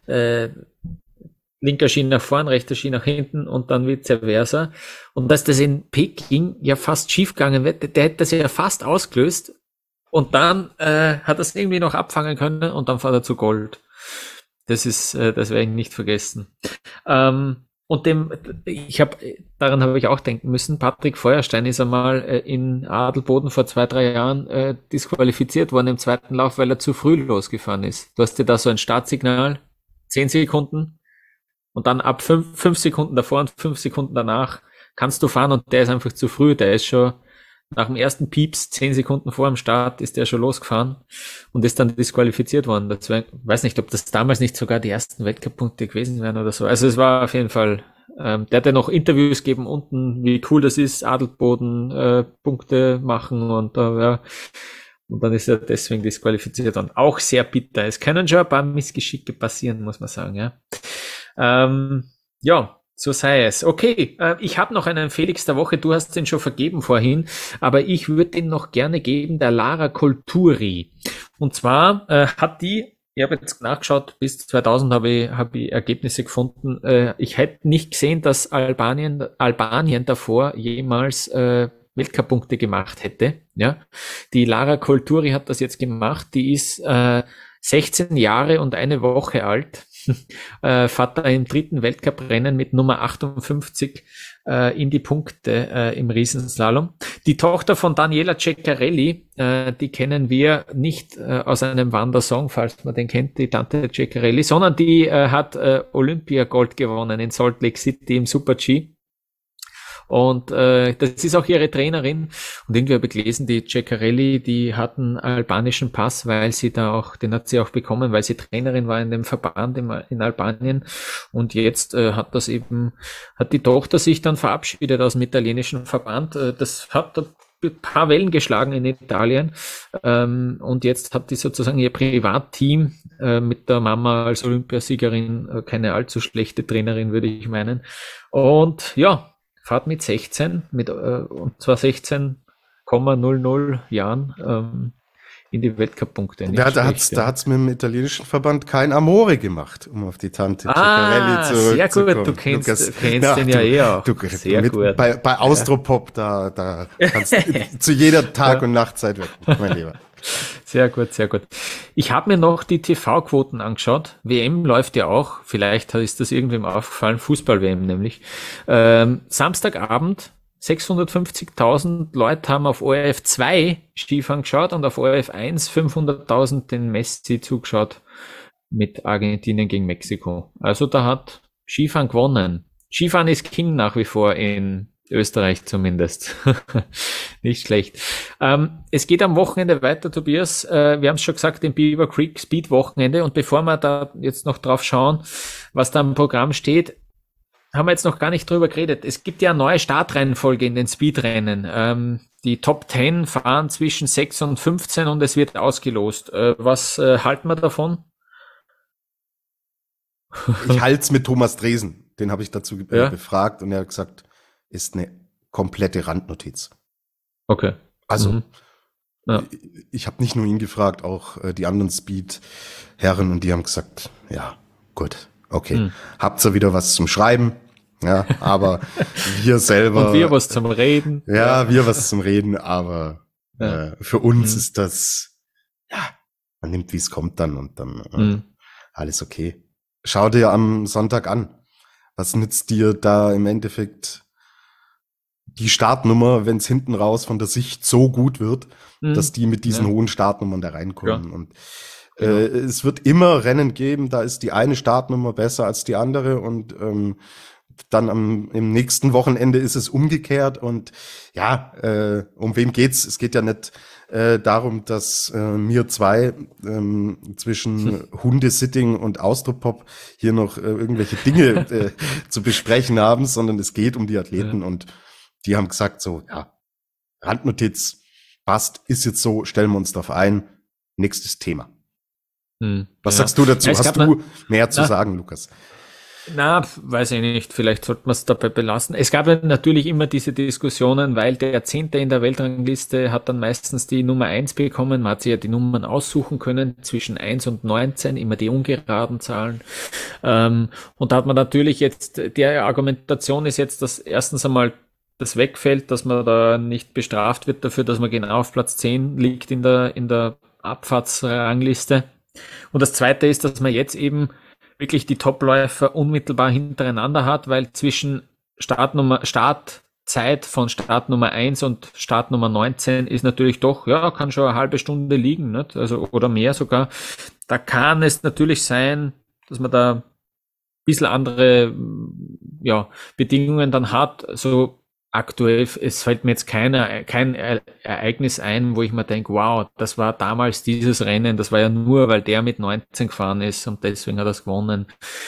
linker Ski nach vorn, rechter Ski nach hinten und dann vice versa. Und dass das in Peking ja fast schief gegangen wird, der hätte das ja fast ausgelöst und dann hat er es irgendwie noch abfangen können und dann fährt er zu Gold. Das werde ich nicht vergessen. Und daran habe ich auch denken müssen, Patrick Feuerstein ist einmal in Adelboden vor 2-3 Jahren disqualifiziert worden im zweiten Lauf, weil er zu früh losgefahren ist. Du hast dir da so ein Startsignal, 10 Sekunden und dann ab 5 Sekunden davor und 5 Sekunden danach kannst du fahren und der ist einfach zu früh, der ist schon nach dem ersten Pieps, 10 Sekunden vor dem Start, ist der schon losgefahren und ist dann disqualifiziert worden. Ich weiß nicht, ob das damals nicht sogar die ersten Weltcup-Punkte gewesen wären oder so. Also es war auf jeden Fall, der hat ja noch Interviews gegeben unten, wie cool das ist, Adelboden, Punkte machen und dann ist er deswegen disqualifiziert worden. Auch sehr bitter. Es können schon ein paar Missgeschicke passieren, muss man sagen, so sei es. Okay, ich habe noch einen Felix der Woche, du hast den schon vergeben vorhin, aber ich würde den noch gerne geben, der Lara Colturi. Und zwar hat die, ich habe jetzt nachgeschaut, bis 2000 habe ich Ergebnisse gefunden. Ich hätte nicht gesehen, dass Albanien davor jemals Weltcup-Punkte gemacht hätte. Ja, die Lara Colturi hat das jetzt gemacht, die ist 16 Jahre und eine Woche alt. Fährt da im dritten Weltcuprennen mit Nummer 58 in die Punkte im Riesenslalom. Die Tochter von Daniela Ceccarelli, die kennen wir nicht aus einem Wandersong, falls man den kennt, die Tante Ceccarelli, sondern die hat Olympiagold gewonnen in Salt Lake City im Super-G. Und das ist auch ihre Trainerin. Und irgendwie habe ich gelesen, die Ceccarelli, die hat einen albanischen Pass, weil sie den hat sie auch bekommen, weil sie Trainerin war in dem Verband in Albanien. Und jetzt hat die Tochter sich dann verabschiedet aus dem italienischen Verband. Das hat ein paar Wellen geschlagen in Italien. Und jetzt hat die sozusagen ihr Privatteam mit der Mama als Olympiasiegerin, keine allzu schlechte Trainerin, würde ich meinen. Und fahrt mit 16, und zwar 16,00 Jahren in die Weltcup-Punkte. Da hat's mit dem italienischen Verband kein Amore gemacht, um auf die Tante Ceccarelli zurückzukommen. Sehr gut, du kennst den ja auch. Sehr gut. Bei Austropop, da kannst du zu jeder Tag- und Nachtzeit wetten, mein Lieber. Sehr gut, sehr gut. Ich habe mir noch die TV-Quoten angeschaut. WM läuft ja auch. Vielleicht ist das irgendwem aufgefallen. Fußball-WM nämlich. Samstagabend 650.000 Leute haben auf ORF 2 Skifahren geschaut und auf ORF 1 500.000 den Messi zugeschaut mit Argentinien gegen Mexiko. Also da hat Skifahren gewonnen. Skifahren ist King nach wie vor in Österreich zumindest. Nicht schlecht. Es geht am Wochenende weiter, Tobias. Wir haben es schon gesagt, im Beaver Creek Speed Wochenende. Und bevor wir da jetzt noch drauf schauen, was da im Programm steht, haben wir jetzt noch gar nicht drüber geredet. Es gibt ja eine neue Startreihenfolge in den Speedrennen. Die Top 10 fahren zwischen 6 und 15 und es wird ausgelost. Was halten wir davon? Ich halte es mit Thomas Dresen. Den habe ich dazu befragt und er hat gesagt, ist eine komplette Randnotiz. Okay. Also Ja. ich habe nicht nur ihn gefragt, auch die anderen Speed-Herren, und die haben gesagt, ja, gut, okay, habt ihr wieder was zum Schreiben? Ja, aber wir selber. Und wir was zum Reden. Ja, wir was zum Reden, aber für uns ist das, ja, man nimmt, wie es kommt dann und dann alles okay. Schau dir am Sonntag an. Was nützt dir da im Endeffekt die Startnummer, wenn es hinten raus von der Sicht so gut wird, dass die mit diesen hohen Startnummern da reinkommen? Ja. Und es wird immer Rennen geben, da ist die eine Startnummer besser als die andere, und dann im nächsten Wochenende ist es umgekehrt. Und ja, um wem geht's? Es geht ja nicht darum, dass mir zwei zwischen Hundesitting und Austropop hier noch irgendwelche Dinge zu besprechen haben, sondern es geht um die Athleten, und die haben gesagt so, ja, Randnotiz, passt, ist jetzt so, stellen wir uns darauf ein, nächstes Thema. Was sagst du dazu? Hast du mehr zu sagen, Lukas? Na, weiß ich nicht, vielleicht sollte man es dabei belassen. Es gab ja natürlich immer diese Diskussionen, weil der 10. in der Weltrangliste hat dann meistens die Nummer 1 bekommen. Man hat sich ja die Nummern aussuchen können, zwischen 1 und 19, immer die ungeraden Zahlen. Und da hat man natürlich jetzt, der Argumentation ist jetzt, dass erstens einmal das wegfällt, dass man da nicht bestraft wird dafür, dass man genau auf Platz 10 liegt in der Abfahrtsrangliste. Und das Zweite ist, dass man jetzt eben wirklich die Topläufer unmittelbar hintereinander hat, weil zwischen Startzeit von Startnummer 1 und Startnummer 19 ist natürlich doch, ja, kann schon eine halbe Stunde liegen, nicht? Also, oder mehr sogar. Da kann es natürlich sein, dass man da ein bisschen andere, ja, Bedingungen dann hat. So aktuell, es fällt mir jetzt kein Ereignis ein, wo ich mir denke, wow, das war damals dieses Rennen, das war ja nur, weil der mit 19 gefahren ist und deswegen hat er es gewonnen.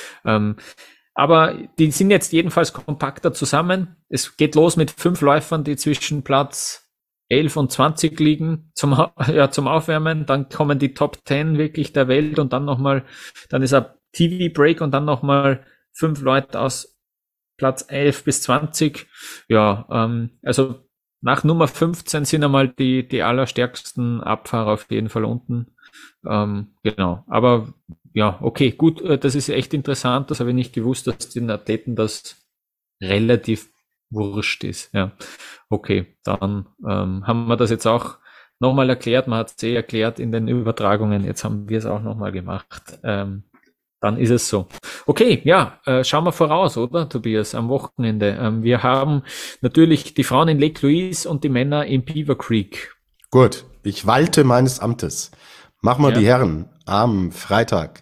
Aber die sind jetzt jedenfalls kompakter zusammen. Es geht los mit 5 Läufern, die zwischen Platz 11 und 20 liegen zum Aufwärmen. Dann kommen die Top 10 wirklich der Welt, und dann ist ein TV-Break und dann nochmal 5 Leute aus Platz 11 bis 20, ja, also nach Nummer 15 sind einmal die allerstärksten Abfahrer auf jeden Fall unten. Genau, aber ja, okay, gut, das ist echt interessant, das habe ich nicht gewusst, dass den Athleten das relativ wurscht ist. Ja, okay, dann haben wir das jetzt auch nochmal erklärt, man hat es erklärt in den Übertragungen, jetzt haben wir es auch nochmal gemacht. Dann ist es so. Okay, ja, schauen wir voraus, oder, Tobias, am Wochenende. Wir haben natürlich die Frauen in Lake Louise und die Männer in Beaver Creek. Gut, ich walte meines Amtes. Machen wir die Herren am Freitag.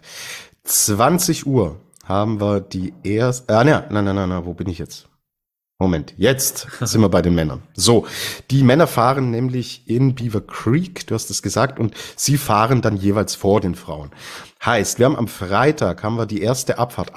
20 Uhr haben wir die erste, nein, wo bin ich jetzt? Moment, jetzt sind wir bei den Männern. So, die Männer fahren nämlich in Beaver Creek, du hast es gesagt, und sie fahren dann jeweils vor den Frauen. Heißt, wir haben am Freitag haben wir die erste Abfahrt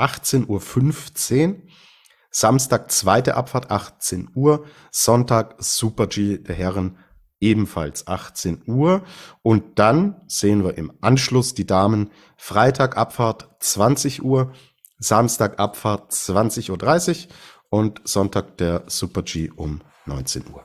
18:15 Uhr, Samstag zweite Abfahrt 18 Uhr, Sonntag Super G der Herren ebenfalls 18 Uhr, und dann sehen wir im Anschluss die Damen Freitag Abfahrt 20 Uhr, Samstag Abfahrt 20:30 Uhr und Sonntag der Super G um 19 Uhr.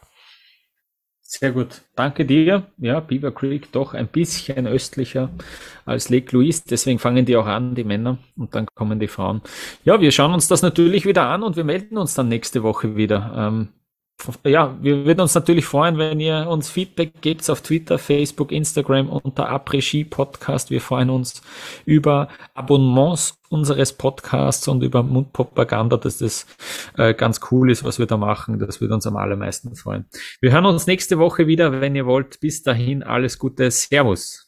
Sehr gut, danke dir. Ja, Beaver Creek doch ein bisschen östlicher als Lake Louise, deswegen fangen die auch an, die Männer, und dann kommen die Frauen. Ja, wir schauen uns das natürlich wieder an und wir melden uns dann nächste Woche wieder. Ja, wir würden uns natürlich freuen, wenn ihr uns Feedback gebt auf Twitter, Facebook, Instagram unter Après-Ski Podcast. Wir freuen uns über Abonnements unseres Podcasts und über Mundpropaganda, dass das ganz cool ist, was wir da machen. Das würde uns am allermeisten freuen. Wir hören uns nächste Woche wieder, wenn ihr wollt. Bis dahin, alles Gute. Servus.